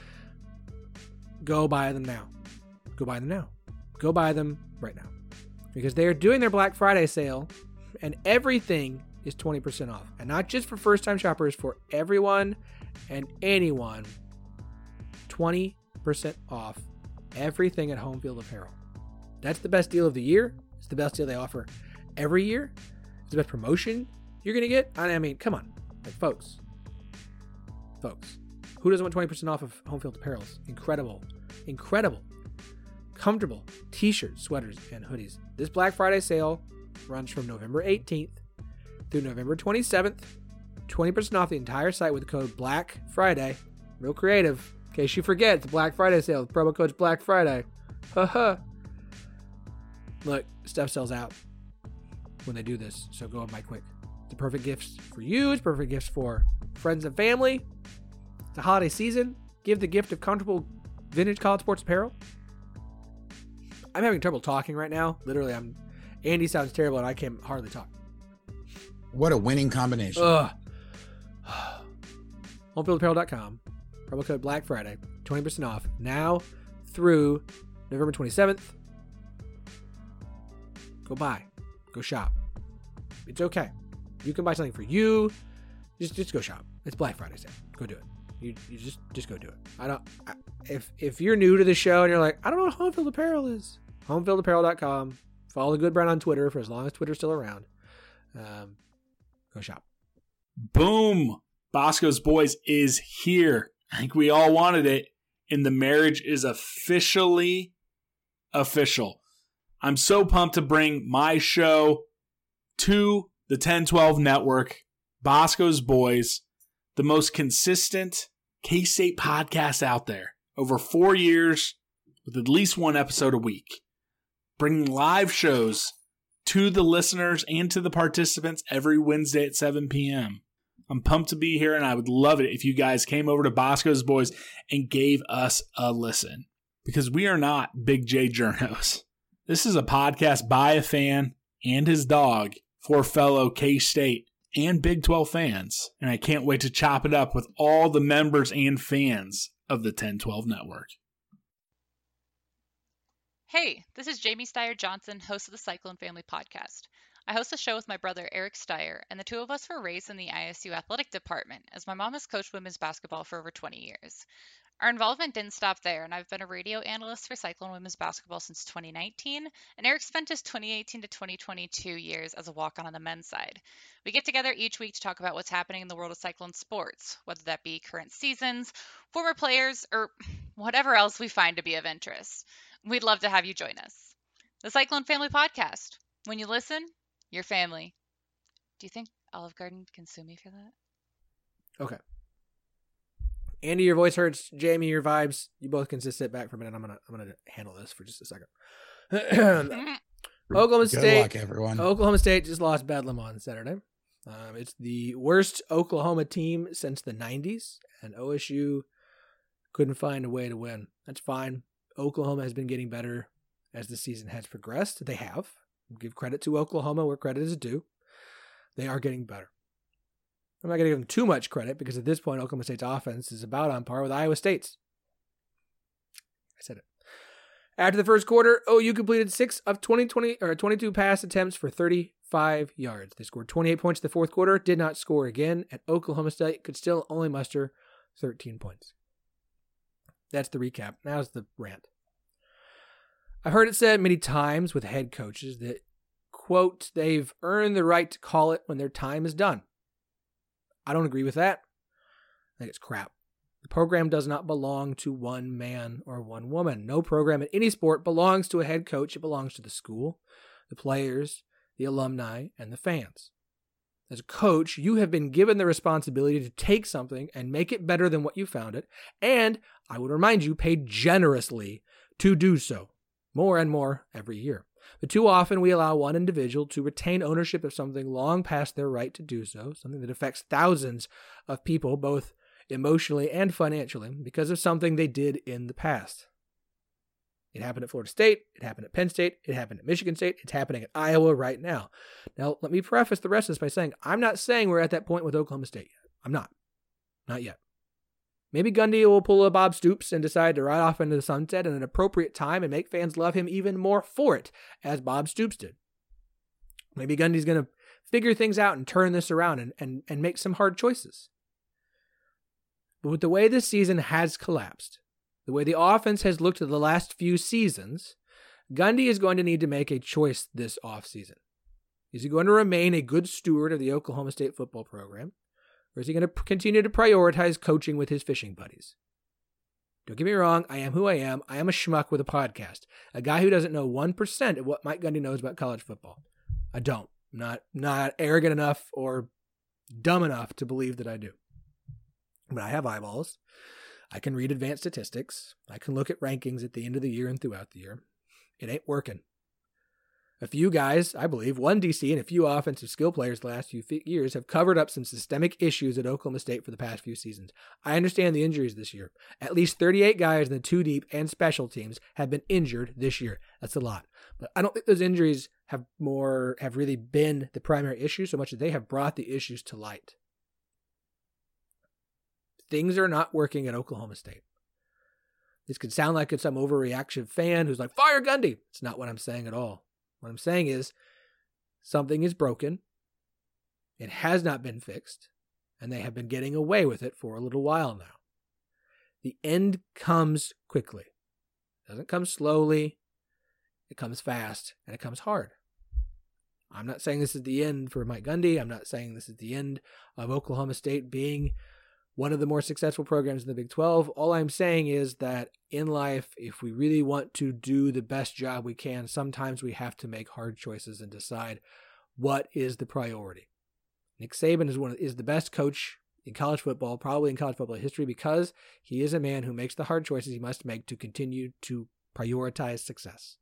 Go buy them now. Go buy them now. Go buy them right now. Because they are doing their Black Friday sale, and everything is twenty percent off. And not just for first-time shoppers, for everyone and anyone. twenty percent off everything at Home Field Apparel. That's the best deal of the year. It's the best deal they offer every year. It's the best promotion you're going to get. I mean, come on. Like, folks. Folks. Who doesn't want twenty percent off of Home Field Apparel? Incredible. Incredible. Comfortable t-shirts, sweaters, and hoodies. This Black Friday sale runs from November eighteenth through November twenty-seventh. twenty percent off the entire site with the code Black Friday. Real creative. In case you forget, it's a Black Friday sale. The promo code's Black Friday. Haha. Look, stuff sells out when they do this, so go and buy quick. It's the perfect gifts for you. It's perfect gifts for friends and family. It's the holiday season. Give the gift of comfortable vintage college sports apparel. I'm having trouble talking right now. Literally, I'm. Andy sounds terrible, and I can hardly talk. What a winning combination. Ugh. home field apparel dot com. Promo code Black Friday. twenty percent off now through November twenty-seventh. Go buy. Go shop. It's okay. You can buy something for you. Just just go shop. It's Black Friday sale. Go do it. You you just just go do it. I don't. I, if if you're new to the show and you're like, I don't know what Home Field Apparel is. home field apparel dot com. Follow the Good Brand on Twitter for as long as Twitter's still around. Um, go shop. Boom! Bosco's Boys is here. I think we all wanted it, and the marriage is officially official. I'm so pumped to bring my show to the ten twelve network, Bosco's Boys, the most consistent K-State podcast out there. Over four years with at least one episode a week. Bringing live shows to the listeners and to the participants every Wednesday at seven p.m. I'm pumped to be here, and I would love it if you guys came over to Bosco's Boys and gave us a listen. Because we are not Big J Journos. This is a podcast by a fan and his dog for fellow K-State and Big twelve fans. And I can't wait to chop it up with all the members and fans of the ten twelve network. Hey, this is Jamie Steyer Johnson, host of the Cyclone Family Podcast. I host a show with my brother Eric Steyer, and the two of us were raised in the I S U athletic department, as my mom has coached women's basketball for over twenty years. Our involvement didn't stop there, and I've been a radio analyst for Cyclone women's basketball since twenty nineteen, and Eric spent his twenty eighteen to twenty twenty-two years as a walk-on on the men's side. We get together each week to talk about what's happening in the world of Cyclone sports, whether that be current seasons, former players, or whatever else we find to be of interest. We'd love to have you join us. The Cyclone Family Podcast. When you listen, you're family. Do you think Olive Garden can sue me for that? Okay. Andy, your voice hurts. Jamie, your vibes. You both can just sit back for a minute. I'm gonna I'm gonna handle this for just a second. Oklahoma Good State. luck, everyone. Oklahoma State just lost Bedlam on Saturday. Um, it's the worst Oklahoma team since the nineties, and O S U couldn't find a way to win. That's fine. Oklahoma has been getting better as the season has progressed. They have. We'll give credit to Oklahoma where credit is due. They are getting better. I'm not going to give them too much credit because at this point, Oklahoma State's offense is about on par with Iowa State's. I said it. After the first quarter, O U completed six of twenty, twenty or twenty-two pass attempts for thirty-five yards. They scored twenty-eight points in the fourth quarter, did not score again, and Oklahoma State could still only muster thirteen points. That's the recap. Now's the rant. I've heard it said many times with head coaches that, quote, they've earned the right to call it when their time is done. I don't agree with that. I think it's crap. The program does not belong to one man or one woman. No program in any sport belongs to a head coach. It belongs to the school, the players, the alumni, and the fans. As a coach, you have been given the responsibility to take something and make it better than what you found it, and I would remind you, paid generously to do so, more and more every year. But too often we allow one individual to retain ownership of something long past their right to do so, something that affects thousands of people, both emotionally and financially, because of something they did in the past. It happened at Florida State, it happened at Penn State, it happened at Michigan State, it's happening at Iowa right now. Now, let me preface the rest of this by saying, I'm not saying we're at that point with Oklahoma State yet. I'm not. Not yet. Maybe Gundy will pull a Bob Stoops and decide to ride off into the sunset at an appropriate time and make fans love him even more for it, as Bob Stoops did. Maybe Gundy's going to figure things out and turn this around and, and, and make some hard choices. But with the way this season has collapsed, the way the offense has looked at the last few seasons, Gundy is going to need to make a choice this offseason. Is he going to remain a good steward of the Oklahoma State football program, or is he going to continue to prioritize coaching with his fishing buddies? Don't get me wrong, I am who I am. I am a schmuck with a podcast, a guy who doesn't know one percent of what Mike Gundy knows about college football. I don't. I'm not, not arrogant enough or dumb enough to believe that I do. But I have eyeballs. I can read advanced statistics. I can look at rankings at the end of the year and throughout the year. It ain't working. A few guys, I believe, one D C and a few offensive skill players the last few years have covered up some systemic issues at Oklahoma State for the past few seasons. I understand the injuries this year. At least thirty-eight guys in the two deep and special teams have been injured this year. That's a lot. But I don't think those injuries have more have really been the primary issue so much as they have brought the issues to light. Things are not working at Oklahoma State. This could sound like it's some overreaction fan who's like, fire Gundy. It's not what I'm saying at all. What I'm saying is something is broken. It has not been fixed. And they have been getting away with it for a little while now. The end comes quickly. It doesn't come slowly. It comes fast. And it comes hard. I'm not saying this is the end for Mike Gundy. I'm not saying this is the end of Oklahoma State being one of the more successful programs in the Big twelve. All I'm saying is that in life, if we really want to do the best job we can, sometimes we have to make hard choices and decide what is the priority. Nick Saban is one is the best coach in college football, probably in college football history, because he is a man who makes the hard choices he must make to continue to prioritize success.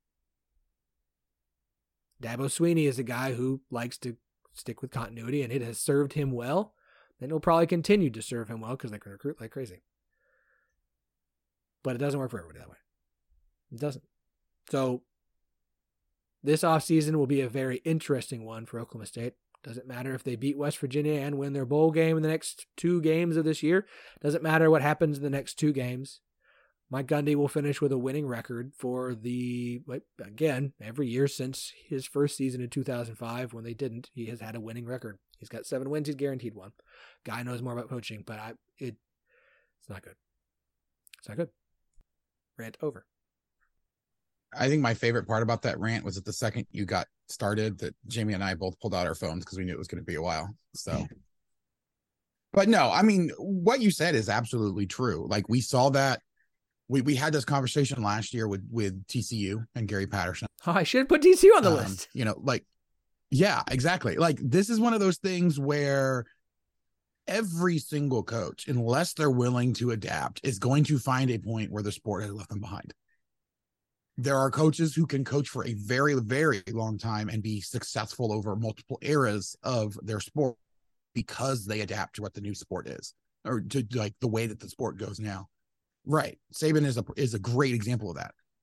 Dabo Swinney is a guy who likes to stick with continuity, and it has served him well. And it'll probably continue to serve him well because they can recruit like crazy. But it doesn't work for everybody that way. It doesn't. So this offseason will be a very interesting one for Oklahoma State. Doesn't matter if they beat West Virginia and win their bowl game in the next two games of this year. Doesn't matter what happens in the next two games. Mike Gundy will finish with a winning record for the, again, every year since his first season in two thousand five when they didn't. He has had a winning record. He's got seven wins. He's guaranteed one. Guy knows more about coaching, but I it it's not good. It's not good. Rant over. I think my favorite part about that rant was that the second you got started, that Jamie and I both pulled out our phones because we knew it was going to be a while. So, but no, I mean, what you said is absolutely true. Like we saw that. We we had this conversation last year with, with T C U and Gary Patterson. Oh, I should put T C U on the um, list. You know, like, yeah, exactly. Like this is one of those things where every single coach, unless they're willing to adapt, is going to find a point where the sport has left them behind. There are coaches who can coach for a very, very long time and be successful over multiple eras of their sport because they adapt to what the new sport is, or to like the way that the sport goes now. Right. Saban is a is a great example of that.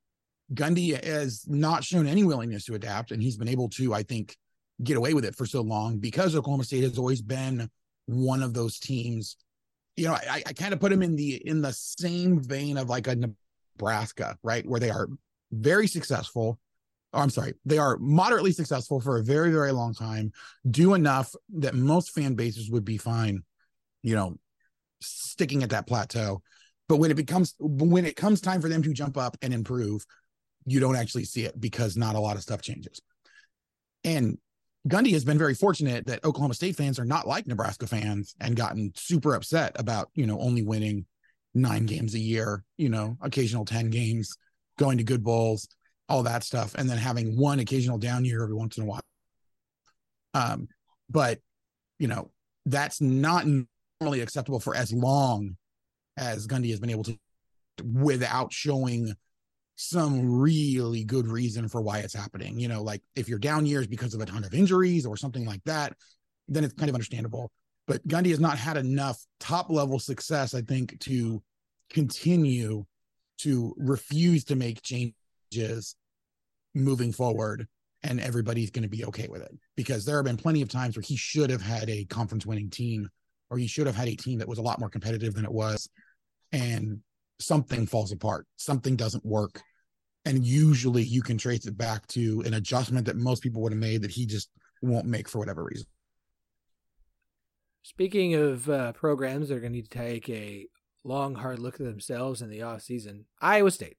Gundy has not shown any willingness to adapt, and he's been able to, I think, get away with it for so long because Oklahoma State has always been one of those teams. You know, I, I kind of put him in the in the same vein of like a Nebraska, right, where they are very successful. Oh, I'm sorry, they are moderately successful for a very, very long time, do enough that most fan bases would be fine, you know, sticking at that plateau. But when it becomes when it comes time for them to jump up and improve, you don't actually see it because not a lot of stuff changes. And Gundy has been very fortunate that Oklahoma State fans are not like Nebraska fans and gotten super upset about, you know, only winning nine games a year, you know, occasional ten games, going to good bowls, all that stuff, and then having one occasional down year every once in a while. Um, but, you know, that's not normally acceptable for as long as Gundy has been able to, without showing some really good reason for why it's happening. You know, like if you're down years because of a ton of injuries or something like that, then it's kind of understandable. But Gundy has not had enough top level success, I think, to continue to refuse to make changes moving forward, and everybody's going to be okay with it, because there have been plenty of times where he should have had a conference winning team, or he should have had a team that was a lot more competitive than it was, and something falls apart, something doesn't work, and usually you can trace it back to an adjustment that most people would have made that he just won't make for whatever reason. Speaking of uh, programs that are going to need to take a long, hard look at themselves in the offseason, Iowa State.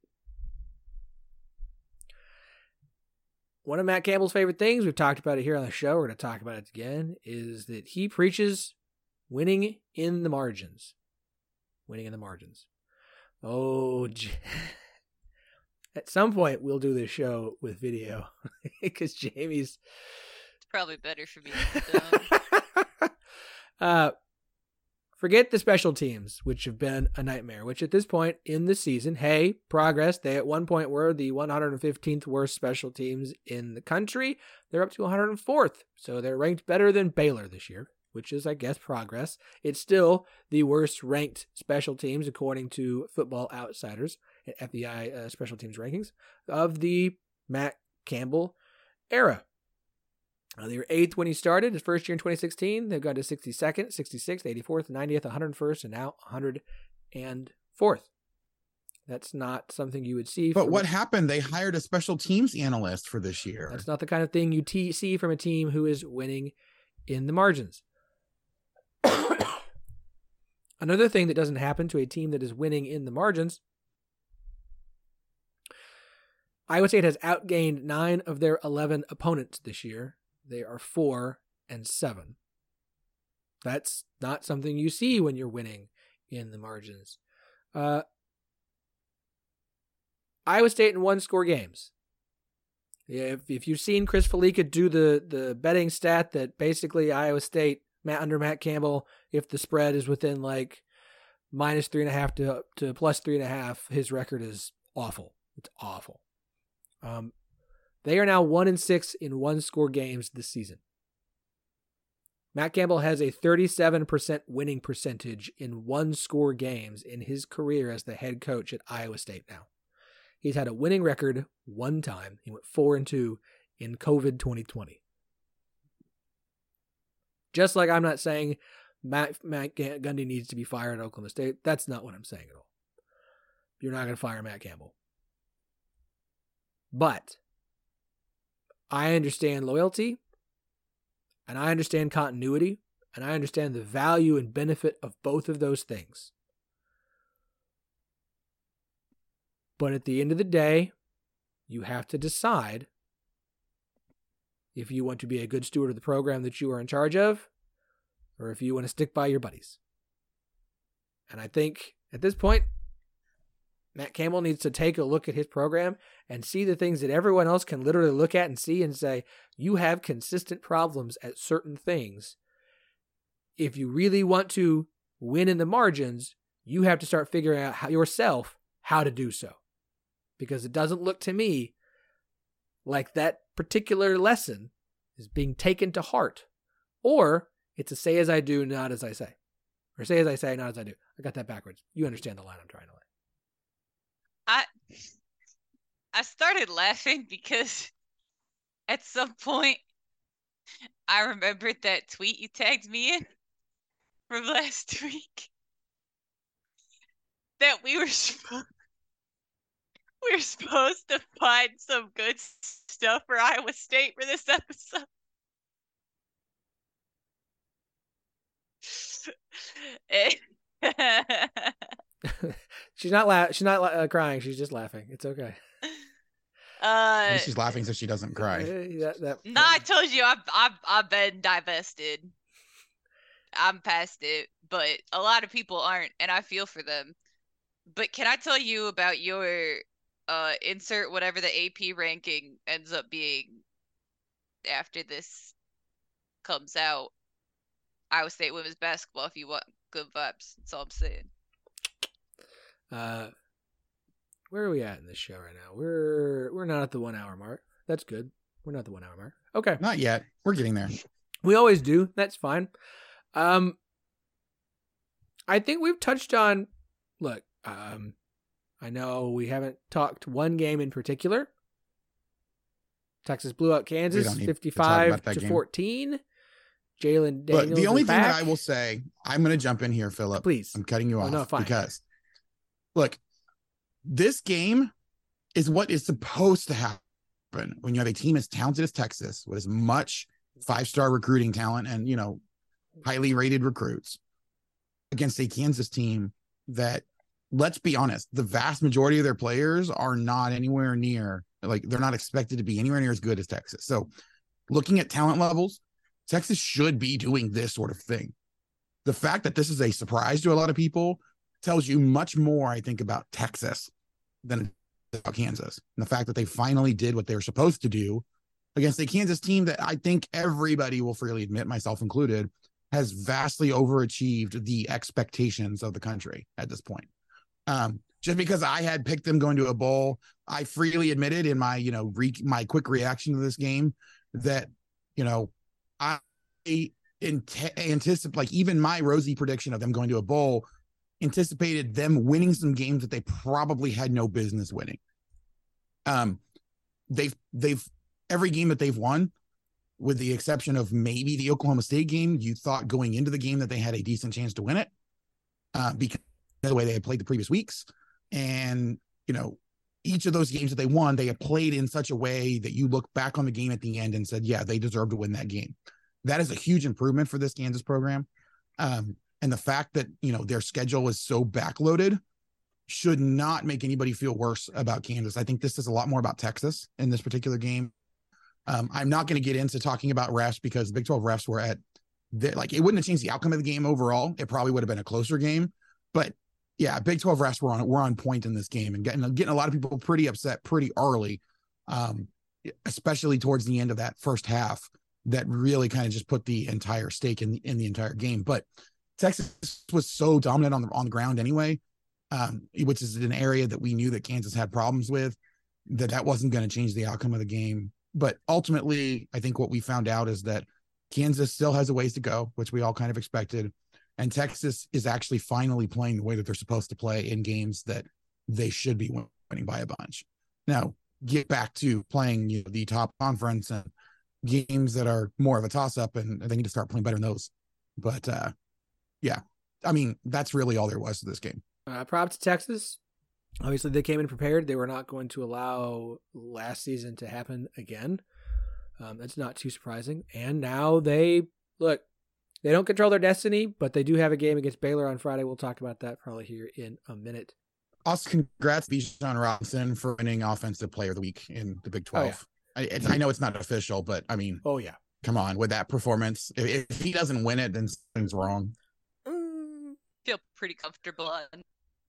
One of Matt Campbell's favorite things, we've talked about it here on the show, we're going to talk about it again, is that he preaches winning in the margins. Winning in the margins. Oh, at some point we'll do this show with video because Jamie's It's probably better for me to sit down. uh, forget the special teams, which have been a nightmare, which at this point in the season, hey, progress. They at one point were the one hundred fifteenth worst special teams in the country. They're up to one hundred fourth. So they're ranked better than Baylor this year, which is, I guess, progress. It's still the worst ranked special teams, according to Football Outsiders, F B I uh, special teams rankings, of the Matt Campbell era. Uh, they were eighth when he started his first year in twenty sixteen. They've gone to sixty-second, sixty-sixth, eighty-fourth, ninetieth, one hundred first, and now one hundred fourth. That's not something you would see. But from, what happened? They hired a special teams analyst for this year. That's not the kind of thing you t- see from a team who is winning in the margins. Another thing that doesn't happen to a team that is winning in the margins, Iowa State has outgained nine of their eleven opponents this year. They are four and seven. That's not something you see when you're winning in the margins. Uh, Iowa State in one-score games. If if you've seen Chris Felica do the the betting stat that basically Iowa State Matt under Matt Campbell, if the spread is within like minus three and a half to to plus three and a half, his record is awful. It's awful. Um, they are now one and six in one-score games this season. Matt Campbell has a thirty-seven percent winning percentage in one-score games in his career as the head coach at Iowa State now. He's had a winning record one time. He went four and two in COVID twenty twenty. Just like I'm not saying Matt, Matt Gundy needs to be fired at Oklahoma State. That's not what I'm saying at all. You're not going to fire Matt Campbell. But I understand loyalty, and I understand continuity, and I understand the value and benefit of both of those things. But at the end of the day, you have to decide if you want to be a good steward of the program that you are in charge of, or if you want to stick by your buddies. And I think at this point, Matt Campbell needs to take a look at his program and see the things that everyone else can literally look at and see and say, you have consistent problems at certain things. If you really want to win in the margins, you have to start figuring out how, yourself how to do so. Because it doesn't look to me like that particular lesson is being taken to heart. Or it's a say as I do, not as I say. Or say as I say, not as I do. I got that backwards. You understand the line I'm trying to lay. I I started laughing because at some point I remembered that tweet you tagged me in from last week that we were supposed we were supposed to find some good stuff for Iowa State for this episode. she's not la- she's not uh, crying. She's just laughing. It's okay. Uh, At least she's laughing so she doesn't cry. That, that, nah, I told you I've I've I've been divested. I'm past it, but a lot of people aren't, and I feel for them. But can I tell you about your uh insert whatever the A P ranking ends up being after this comes out? Iowa State women's basketball. If you want good vibes, that's all I'm saying. Uh, where are we at in this show right now? We're we're not at the one hour mark. That's good. We're not at the one hour mark. Okay. Not yet. We're getting there. We always do. That's fine. Um, I think we've touched on. Look, um, I know we haven't talked one game in particular. Texas blew out Kansas fifty-five to fourteen. Jalen Daniels. But the only is thing back. that I will say, I'm going to jump in here, Philip. Please. I'm cutting you Oh, off no, fine. because, look, this game is what is supposed to happen when you have a team as talented as Texas with as much five-star recruiting talent and, you know, highly rated recruits against a Kansas team that, let's be honest, the vast majority of their players are not anywhere near, like, they're not expected to be anywhere near as good as Texas. So looking at talent levels, Texas should be doing this sort of thing. The fact that this is a surprise to a lot of people tells you much more, I think, about Texas than about Kansas. And the fact that they finally did what they were supposed to do against a Kansas team that I think everybody will freely admit, myself included, has vastly overachieved the expectations of the country at this point. Um, just because I had picked them going to a bowl, I freely admitted in my, you know, re- my quick reaction to this game that, you know, I anticipate, like, even my rosy prediction of them going to a bowl anticipated them winning some games that they probably had no business winning. Um, they've they've every game that they've won, with the exception of maybe the Oklahoma State game, you thought going into the game that they had a decent chance to win it, uh, because of the way they had played the previous weeks. And, you know, each of those games that they won, they had played in such a way that you look back on the game at the end and said, yeah, they deserve to win that game. That is a huge improvement for this Kansas program. Um, and the fact that, you know, their schedule is so backloaded should not make anybody feel worse about Kansas. I think this is a lot more about Texas in this particular game. Um, I'm not going to get into talking about refs because the Big twelve refs were at, the, like, it wouldn't have changed the outcome of the game overall. It probably would have been a closer game. But yeah, Big twelve refs were on were on point in this game and getting getting a lot of people pretty upset pretty early, um, especially towards the end of that first half. That really kind of just put the entire stake in the, in the entire game. But Texas was so dominant on the on the ground anyway, um, which is an area that we knew that Kansas had problems with, that that wasn't going to change the outcome of the game. But ultimately, I think what we found out is that Kansas still has a ways to go, which we all kind of expected. And Texas is actually finally playing the way that they're supposed to play in games that they should be winning by a bunch. Now, get back to playing, you know, the top conference and games that are more of a toss-up, and they need to start playing better in those. But uh yeah, I mean, that's really all there was to this game. Uh, props to Texas. Obviously, they came in prepared. They were not going to allow last season to happen again. Um, that's not too surprising. And now they look. They don't control their destiny, but they do have a game against Baylor on Friday. We'll talk about that probably here in a minute. Also, congrats, Bijan Robinson, for winning Offensive Player of the Week in the Big twelve. Oh, yeah. I, it's, I know it's not official, but I mean, oh yeah, come on, with that performance, if, if he doesn't win it, then something's wrong. Mm, feel pretty comfortable on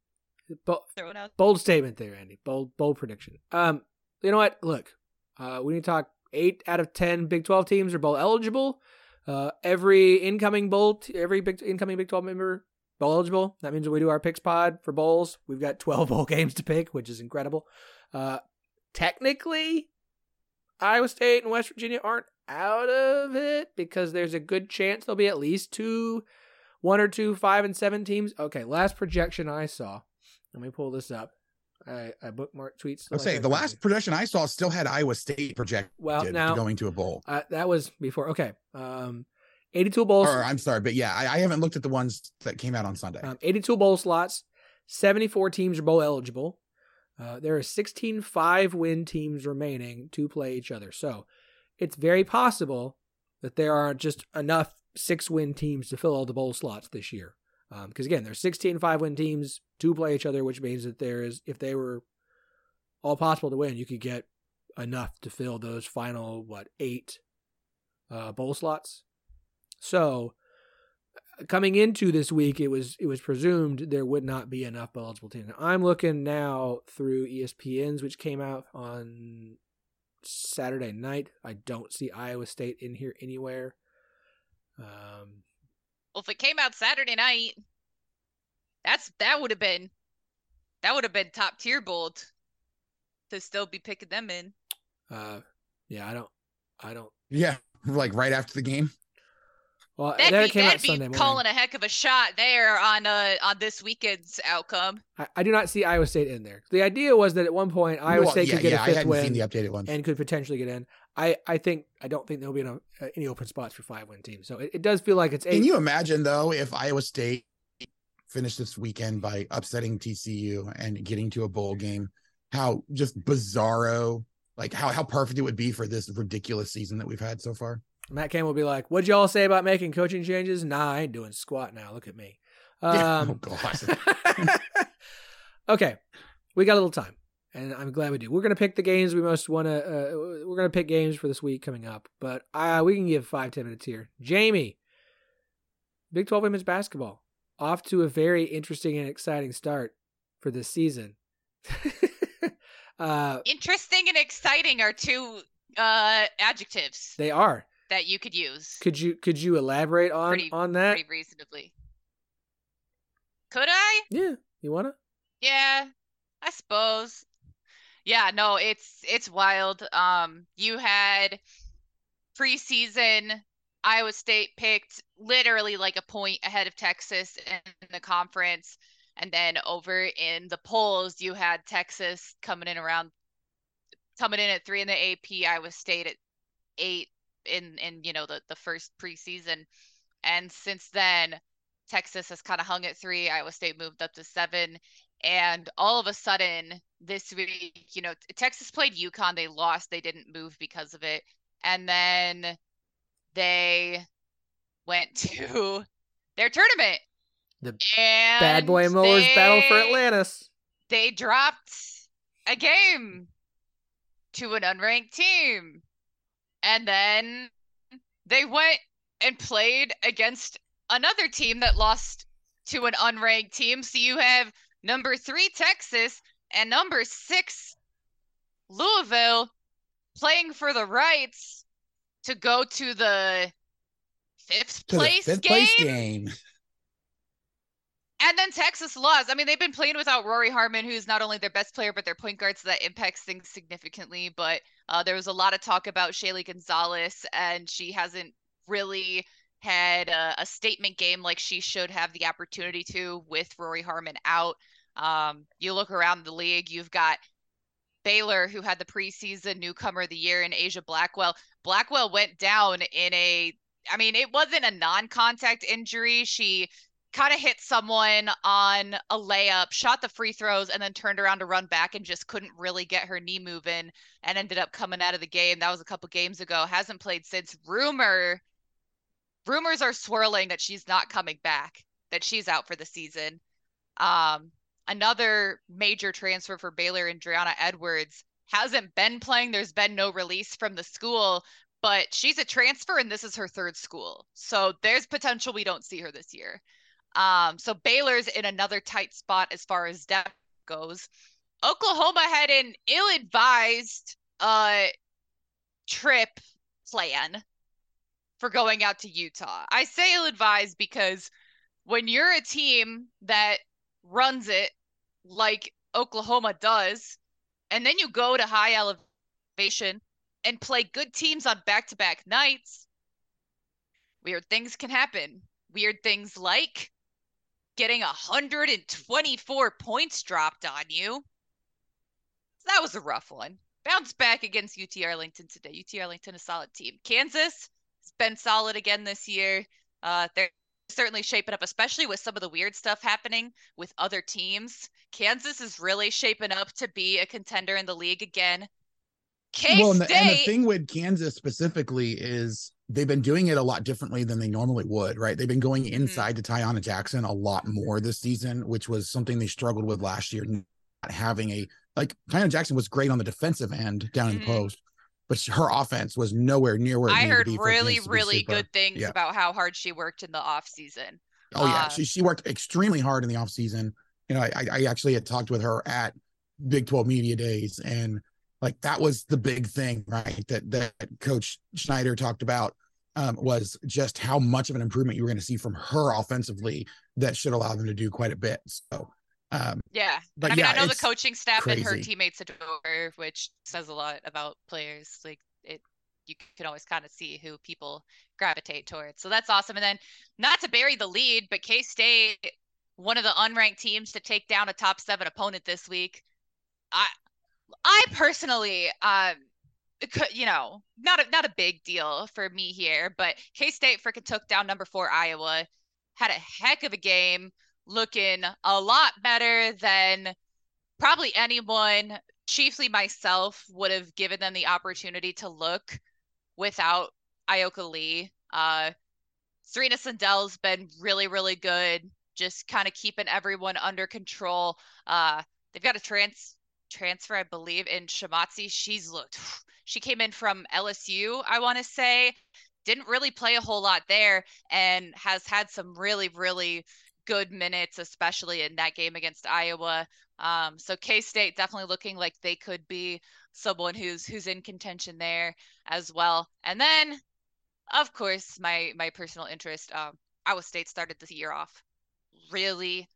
Bo- throwing out. Bold statement there, Andy. Bold, bold prediction. Um, you know what? Look, uh, we need to talk. Eight out of ten Big twelve teams are bowl eligible. Uh, every incoming bowl, t- every big incoming Big twelve member bowl eligible. That means when we do our picks pod for bowls, we've got twelve bowl games to pick, which is incredible. Uh, technically, Iowa State and West Virginia aren't out of it because there's a good chance there'll be at least two, one or two five and seven teams. Okay, last projection I saw. Let me pull this up. I, I bookmark tweets. I'll like say that the crazy. last projection I saw still had Iowa State projected Well, now- going to a bowl. Uh, that was before. Okay. Um, eighty-two bowls. Or I'm sorry, but yeah, I, I haven't looked at the ones that came out on Sunday. Um, eighty-two bowl slots. seventy-four teams are bowl eligible. Uh, there are sixteen five-win teams remaining to play each other. So it's very possible that there are just enough six-win teams to fill all the bowl slots this year. Because, um, again, there's sixteen five-win teams to play each other, which means that there is, if they were all possible to win, you could get enough to fill those final, what, eight uh, bowl slots. So coming into this week, it was it was presumed there would not be enough eligible teams. Now, I'm looking now through E S P N's, which came out on Saturday night. I don't see Iowa State in here anywhere. Um, Well, if it came out Saturday night, that's that would have been that would have been top tier bold to still be picking them in. uh, yeah, I don't, I don't. Yeah, like right after the game. Well, That'd then be, it came out that'd be Sunday morning. calling a heck of a shot there on uh on this weekend's outcome. I, I do not see Iowa State in there. The idea was that at one point Iowa Well, State yeah, could get yeah, a I fifth hadn't win seen the updated ones. and could potentially get in. I, I think I don't think there'll be enough, uh, any open spots for five win teams. So it, it does feel like it's eight. Can you imagine though if Iowa State finished this weekend by upsetting T C U and getting to a bowl game? How just bizarro, like how how perfect it would be for this ridiculous season that we've had so far. Matt Campbell will be like, "What'd y'all say about making coaching changes?" Nah, I ain't doing squat now. Look at me. Yeah. Um, Oh god. okay, we got a little time, and I'm glad we do. We're gonna pick the games we most want to. Uh, we're gonna pick games for this week coming up, but uh, we can give five ten minutes here. Jamie, Big twelve women's basketball off to a very interesting and exciting start for this season. uh, Interesting and exciting are two uh adjectives they are. that you could use Could you could you elaborate on Pretty- on that? pretty reasonably. Could I? Yeah, you wanna? Yeah, I suppose. Yeah, no, it's it's wild. Um, you had preseason Iowa State picked literally like a point ahead of Texas in the conference, and then over in the polls you had Texas coming in around coming in at three in the A P, Iowa State at eight in in you know the the first preseason, and since then Texas has kind of hung at three. Iowa State moved up to seven. And all of a sudden this week, you know, Texas played UConn. They lost. They didn't move because of it. And then they went to their tournament. The and Bad Boy Mowers battle for they- Atlantis. They dropped a game to an unranked team. And then they went and played against another team that lost to an unranked team. So you have number three Texas and number six Louisville playing for the rights to go to the fifth To the place fifth game. place game. And then Texas lost. I mean, they've been playing without Rory Harmon, who's not only their best player, but their point guard, so that impacts things significantly. But uh, there was a lot of talk about Shaylee Gonzalez, and she hasn't really had a, a statement game like she should have the opportunity to with Rory Harmon out. Um, you look around the league, you've got Baylor, who had the preseason newcomer of the year in Asia Blackwell. Blackwell went down in a, I mean, it wasn't a non-contact injury. She kind of hit someone on a layup, shot the free throws, and then turned around to run back and just couldn't really get her knee moving and ended up coming out of the game. That was a couple games ago. Hasn't played since. Rumor, rumors are swirling that she's not coming back, that she's out for the season. Um, another major transfer for Baylor, and Driana Edwards, hasn't been playing. There's been no release from the school, but she's a transfer and this is her third school. So there's potential we don't see her this year. Um, so Baylor's in another tight spot as far as depth goes. Oklahoma had an ill-advised uh, trip plan for going out to Utah. I say ill-advised because when you're a team that runs it like Oklahoma does, and then you go to high elevation and play good teams on back-to-back nights, weird things can happen. Weird things like getting one hundred twenty-four points dropped on you. that was a rough one. Bounce back against U T Arlington today. U T Arlington, a solid team. Kansas has been solid again this year. Uh, they're certainly shaping up, especially with some of the weird stuff happening with other teams. Kansas is really shaping up to be a contender in the league again. K-State. Well, and the, and the thing with Kansas specifically is they've been doing it a lot differently than they normally would, right? They've been going inside mm-hmm. to Tiana Jackson a lot more this season, which was something they struggled with last year, not having a, like, Tiana Jackson was great on the defensive end down mm-hmm. in the post, but her offense was nowhere near where it I needed heard to be really, really good things yeah. about how hard she worked in the off season. Oh yeah, uh, she she worked extremely hard in the off season. You know, I I actually had talked with her at Big twelve Media Days, and like that was the big thing, right? That that Coach Schneider talked about um, was just how much of an improvement you were going to see from her offensively that should allow them to do quite a bit. So um, yeah, but I mean, yeah, I know the coaching staff crazy. and her teammates adore her, which says a lot about players. Like it, you can always kind of see who people gravitate towards. So that's awesome. And then not to bury the lead, but K-State, one of the unranked teams to take down a top seven opponent this week. I, I personally, um, you know, not a, not a big deal for me here, but K-State freaking took down number four Iowa, had a heck of a game, looking a lot better than probably anyone, chiefly myself, would have given them the opportunity to look without Ioka Lee. Uh, Serena Sandell's been really, really good, just kind of keeping everyone under control. Uh, they've got a trans transfer, I believe, in Shamatzi. She's looked, she came in from L S U, I want to say, didn't really play a whole lot there, and has had some really, really good minutes, especially in that game against Iowa. Um, so K-State definitely looking like they could be someone who's who's in contention there as well. And then, of course, my my personal interest, um, Iowa State started the year off really,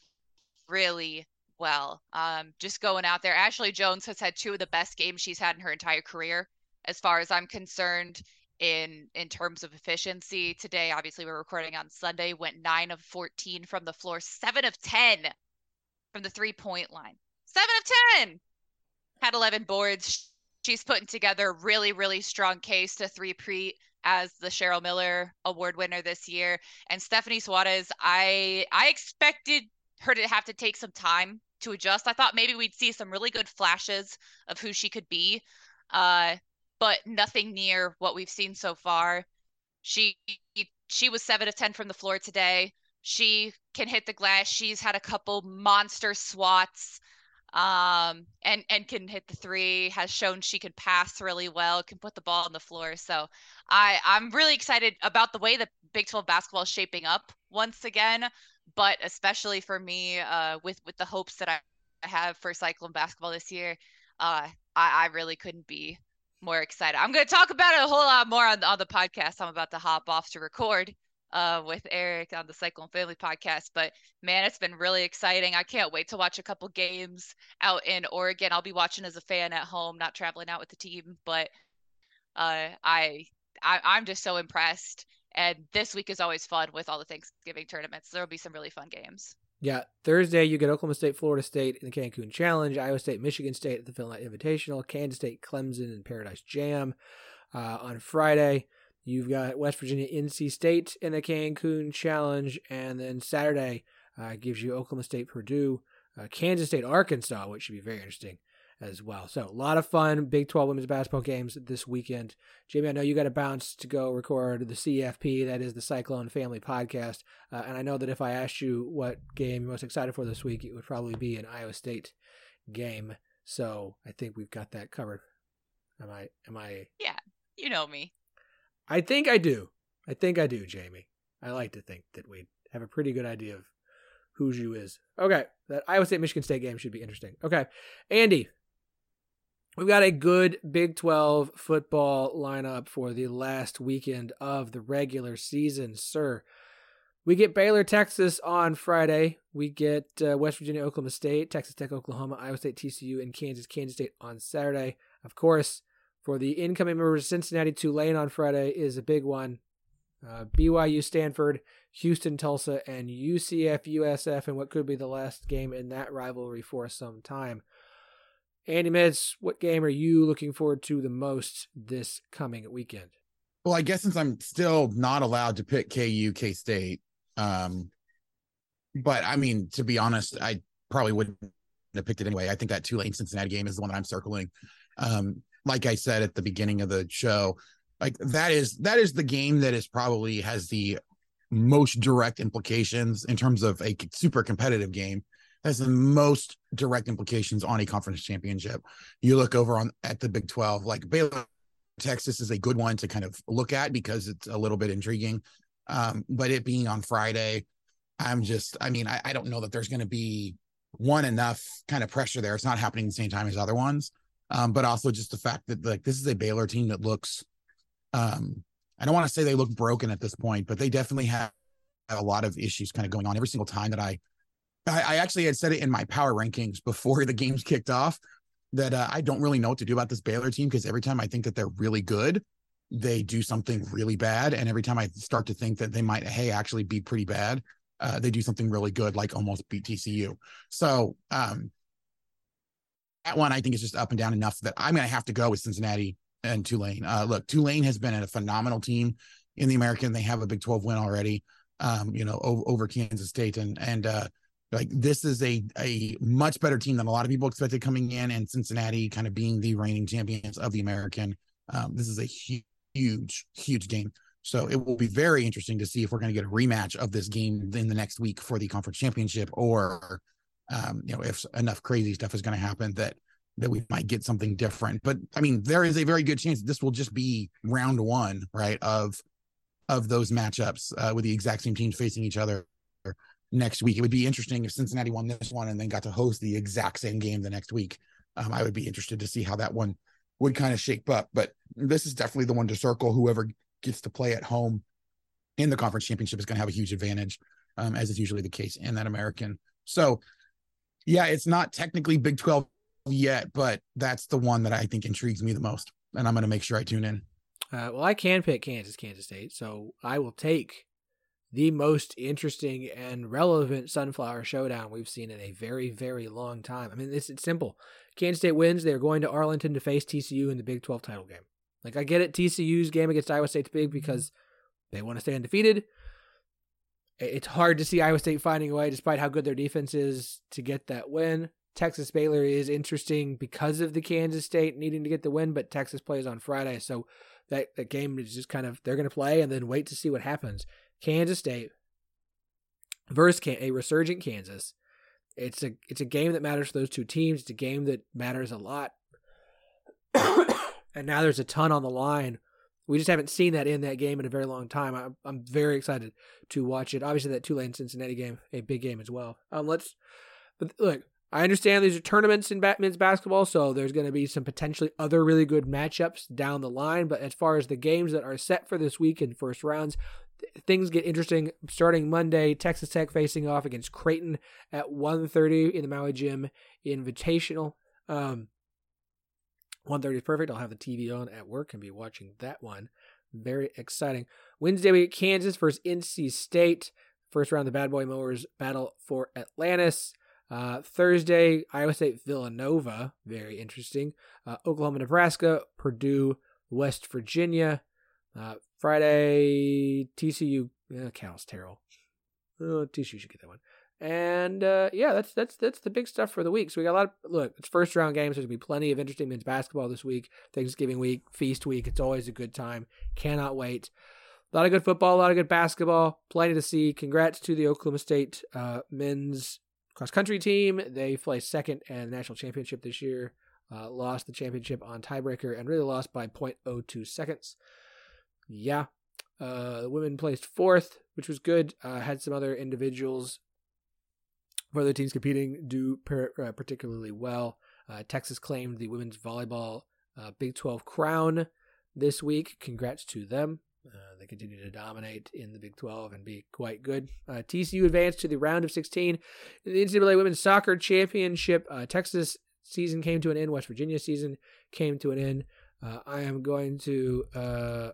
really well. Um, just going out there. Ashley Jones has had two of the best games she's had in her entire career, as far as I'm concerned, in in terms of efficiency. Today, obviously, we're recording on Sunday, went nine of fourteen from the floor, seven of ten from the three-point line. seven of ten! Had eleven boards. She's putting together a really, really strong case to three-peat as the Cheryl Miller Award winner this year. And Stephanie Suarez, I I expected her to have to take some time to adjust. I thought maybe we'd see some really good flashes of who she could be, uh, but nothing near what we've seen so far. She she was seven of ten from the floor today. She can hit the glass. She's had a couple monster swats, um, and and can hit the three. Has shown she can pass really well. Can put the ball on the floor. So I I'm really excited about the way that Big twelve basketball is shaping up once again. But especially for me, uh, with with the hopes that I have for Cyclone basketball this year, uh, I, I really couldn't be more excited. I'm going to talk about it a whole lot more on, on the podcast I'm about to hop off to record uh, with Eric on the Cyclone Family podcast. But man, it's been really exciting. I can't wait to watch a couple games out in Oregon. I'll be watching as a fan at home, not traveling out with the team. But uh, I, I I'm just so impressed. And this week is always fun with all the Thanksgiving tournaments. There will be some really fun games. Yeah, Thursday you get Oklahoma State, Florida State in the Cancun Challenge, Iowa State, Michigan State at the Phil Knight Invitational, Kansas State, Clemson, and Paradise Jam. Uh, on Friday, you've got West Virginia, N C State in the Cancun Challenge, and then Saturday uh, gives you Oklahoma State, Purdue, uh, Kansas State, Arkansas, which should be very interesting as well. So a lot of fun Big twelve women's basketball games this weekend. Jamie, I know you got to bounce to go record the C F P, that is the Cyclone Family podcast. Uh, and I know that if I asked you what game you're most excited for this week, it would probably be an Iowa State game. So I think we've got that covered. Am I, am I? Yeah, you know me. I think I do. I think I do, Jamie. I like to think that we have a pretty good idea of who you is. Okay. That Iowa State, Michigan State game should be interesting. Okay. Andy, we've got a good Big twelve football lineup for the last weekend of the regular season, sir. We get Baylor, Texas on Friday. We get uh, West Virginia, Oklahoma State, Texas Tech, Oklahoma, Iowa State, T C U, and Kansas, Kansas State on Saturday. Of course, for the incoming members, Cincinnati, Tulane on Friday is a big one. Uh, B Y U, Stanford, Houston, Tulsa, and U C F, U S F, and what could be the last game in that rivalry for some time. Andy Mitz, what game are you looking forward to the most this coming weekend? Well, I guess since I'm still not allowed to pick K U, K-State, um, but I mean, to be honest, I probably wouldn't have picked it anyway. I think that Tulane Cincinnati game is the one that I'm circling. Um, like I said at the beginning of the show, like that is that is the game that is probably has the most direct implications in terms of a super competitive game. Has the most direct implications on a conference championship. You look over on at the Big twelve, like Baylor, Texas is a good one to kind of look at because it's a little bit intriguing. Um, but it being on Friday, I'm just, I mean, I, I don't know that there's going to be one enough kind of pressure there. It's not happening at the same time as other ones. Um, but also just the fact that like this is a Baylor team that looks, um, I don't want to say they look broken at this point, but they definitely have a lot of issues kind of going on every single time that I, I, I actually had said it in my power rankings before the games kicked off that uh, I don't really know what to do about this Baylor team because every time I think that they're really good, they do something really bad. And every time I start to think that they might, hey, actually be pretty bad, uh, they do something really good, like almost beat T C U. So um, that one I think is just up and down enough that I'm going to have to go with Cincinnati and Tulane. Uh, look, Tulane has been a phenomenal team in the American. They have a Big twelve win already, um, you know, over, over Kansas State. And, and, uh, like this is a a much better team than a lot of people expected coming in, and Cincinnati kind of being the reigning champions of the American. Um, this is a hu- huge, huge game. So it will be very interesting to see if we're going to get a rematch of this game in the next week for the conference championship, or um, you know, if enough crazy stuff is going to happen that that we might get something different. But I mean, there is a very good chance this will just be round one, right, of of those matchups uh, with the exact same teams facing each other next week. It would be interesting if Cincinnati won this one and then got to host the exact same game the next week. Um, I would be interested to see how that one would kind of shape up, but this is definitely the one to circle. Whoever gets to play at home in the conference championship is going to have a huge advantage, um, as is usually the case in that American. So yeah, it's not technically Big twelve yet, but that's the one that I think intrigues me the most. And I'm going to make sure I tune in. Uh, well, I can pick Kansas, Kansas State. So I will take the most interesting and relevant Sunflower Showdown we've seen in a very, very long time. I mean, it's, it's simple. Kansas State wins. They're going to Arlington to face T C U in the Big twelve title game. Like, I get it. T C U's game against Iowa State's big because they want to stay undefeated. It's hard to see Iowa State finding a way, despite how good their defense is, to get that win. Texas Baylor is interesting because of the Kansas State needing to get the win, but Texas plays on Friday, so that, that game is just kind of, they're going to play and then wait to see what happens. Kansas State versus a resurgent Kansas. It's a it's a game that matters for those two teams. It's a game that matters a lot. And now there's a ton on the line. We just haven't seen that in that game in a very long time. I'm, I'm very excited to watch it. Obviously, that Tulane-Cincinnati game, a big game as well. Um, let's, but look, I understand these are tournaments in men's basketball, so there's going to be some potentially other really good matchups down the line. But as far as the games that are set for this week in first rounds, things get interesting starting Monday. Texas Tech facing off against Creighton at one thirty in the Maui Gym Invitational. Um, one thirty is perfect. I'll have the T V on at work and be watching that one. Very exciting. Wednesday, we get Kansas versus N C State. First round, the Bad Boy Mowers battle for Atlantis. Uh, Thursday, Iowa State Villanova. Very interesting. Uh, Oklahoma, Nebraska. Purdue, West Virginia. Uh, Friday, T C U. Uh, Cal's Terrell. Oh, T C U should get that one. And uh, yeah, that's that's that's the big stuff for the week. So we got a lot of, look, it's first round games. There's going to be plenty of interesting men's basketball this week. Thanksgiving week, feast week. It's always a good time. Cannot wait. A lot of good football, a lot of good basketball. Plenty to see. Congrats to the Oklahoma State uh, men's cross country team. They placed second in the national championship this year. Uh, lost the championship on tiebreaker and really lost by zero point zero two seconds. Yeah. Uh, the women placed fourth, which was good. Uh, had some other individuals for other teams competing do per, uh, particularly well. Uh, Texas claimed the women's volleyball uh, Big twelve crown this week. Congrats to them. Uh, they continue to dominate in the Big twelve and be quite good. Uh, T C U advanced to the round of sixteen in the N C double A Women's Soccer Championship. Uh, Texas season came to an end. West Virginia season came to an end. Uh, I am going to uh,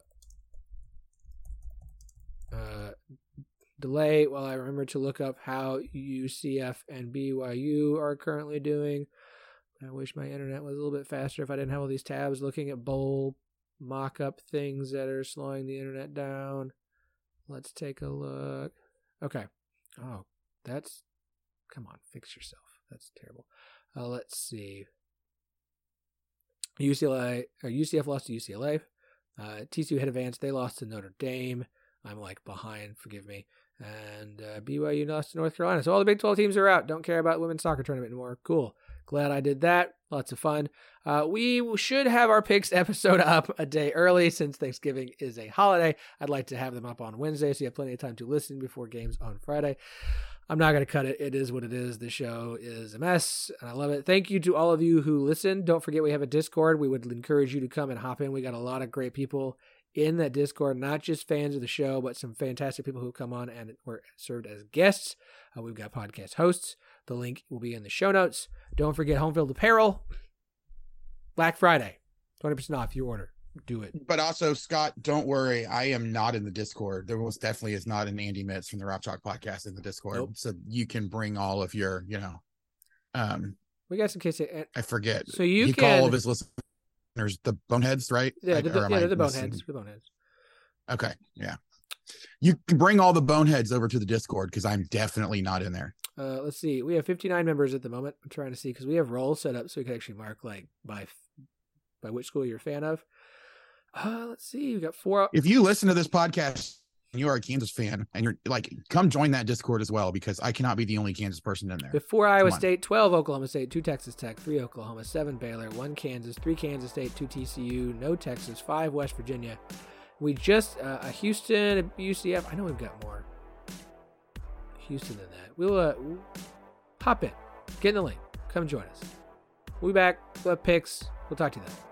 uh, delay while I remember to look up how U C F and B Y U are currently doing. I wish my internet was a little bit faster if I didn't have all these tabs looking at bowl mock-up things that are slowing the internet down. Let's take a look. Okay. Oh, that's... Come on, fix yourself. That's terrible. Uh, let's see. U C L A or U C F lost to U C L A. Uh, T C U had advanced. They lost to Notre Dame. I'm like behind. Forgive me. And uh, B Y U lost to North Carolina. So all the Big twelve teams are out. Don't care about women's soccer tournament anymore. Cool. Glad I did that. Lots of fun. Uh, we should have our picks episode up a day early since Thanksgiving is a holiday. I'd like to have them up on Wednesday so you have plenty of time to listen before games on Friday. I'm not going to cut it. It is what it is. The show is a mess, and I love it. Thank you to all of you who listen. Don't forget we have a Discord. We would encourage you to come and hop in. We got a lot of great people in that Discord, not just fans of the show, but some fantastic people who come on and were served as guests. Uh, we've got podcast hosts. The link will be in the show notes. Don't forget Home Field Apparel. Black Friday. twenty percent off your order. Do it. But also, Scott, don't worry. I am not in the Discord. There most definitely is not an Andy Mitz from the Rock Chalk Podcast in the Discord. Nope. So you can bring all of your, you know, um, We got some cases. I forget. So you he can call all of his listeners the Boneheads, right? Yeah, I, the, or am yeah, I they're the missing- boneheads. The boneheads. Okay, yeah. You can bring all the Boneheads over to the Discord because I'm definitely not in there. Uh, let's see. We have fifty-nine members at the moment. I'm trying to see because we have roles set up so we can actually mark like by by which school you're a fan of. Uh, let's see. We got four. If you listen to this podcast and you are a Kansas fan and you're like, come join that Discord as well because I cannot be the only Kansas person in there. Before Iowa Come on. State, twelve Oklahoma State, two Texas Tech, three Oklahoma, seven Baylor, one Kansas, three Kansas State, two T C U, no Texas, five West Virginia. We just uh, a Houston, a U C F. I know we've got more Houston than that. We'll, uh, we'll hop in, get in the link, come join us. We'll be back. We'll have picks. We'll talk to you then.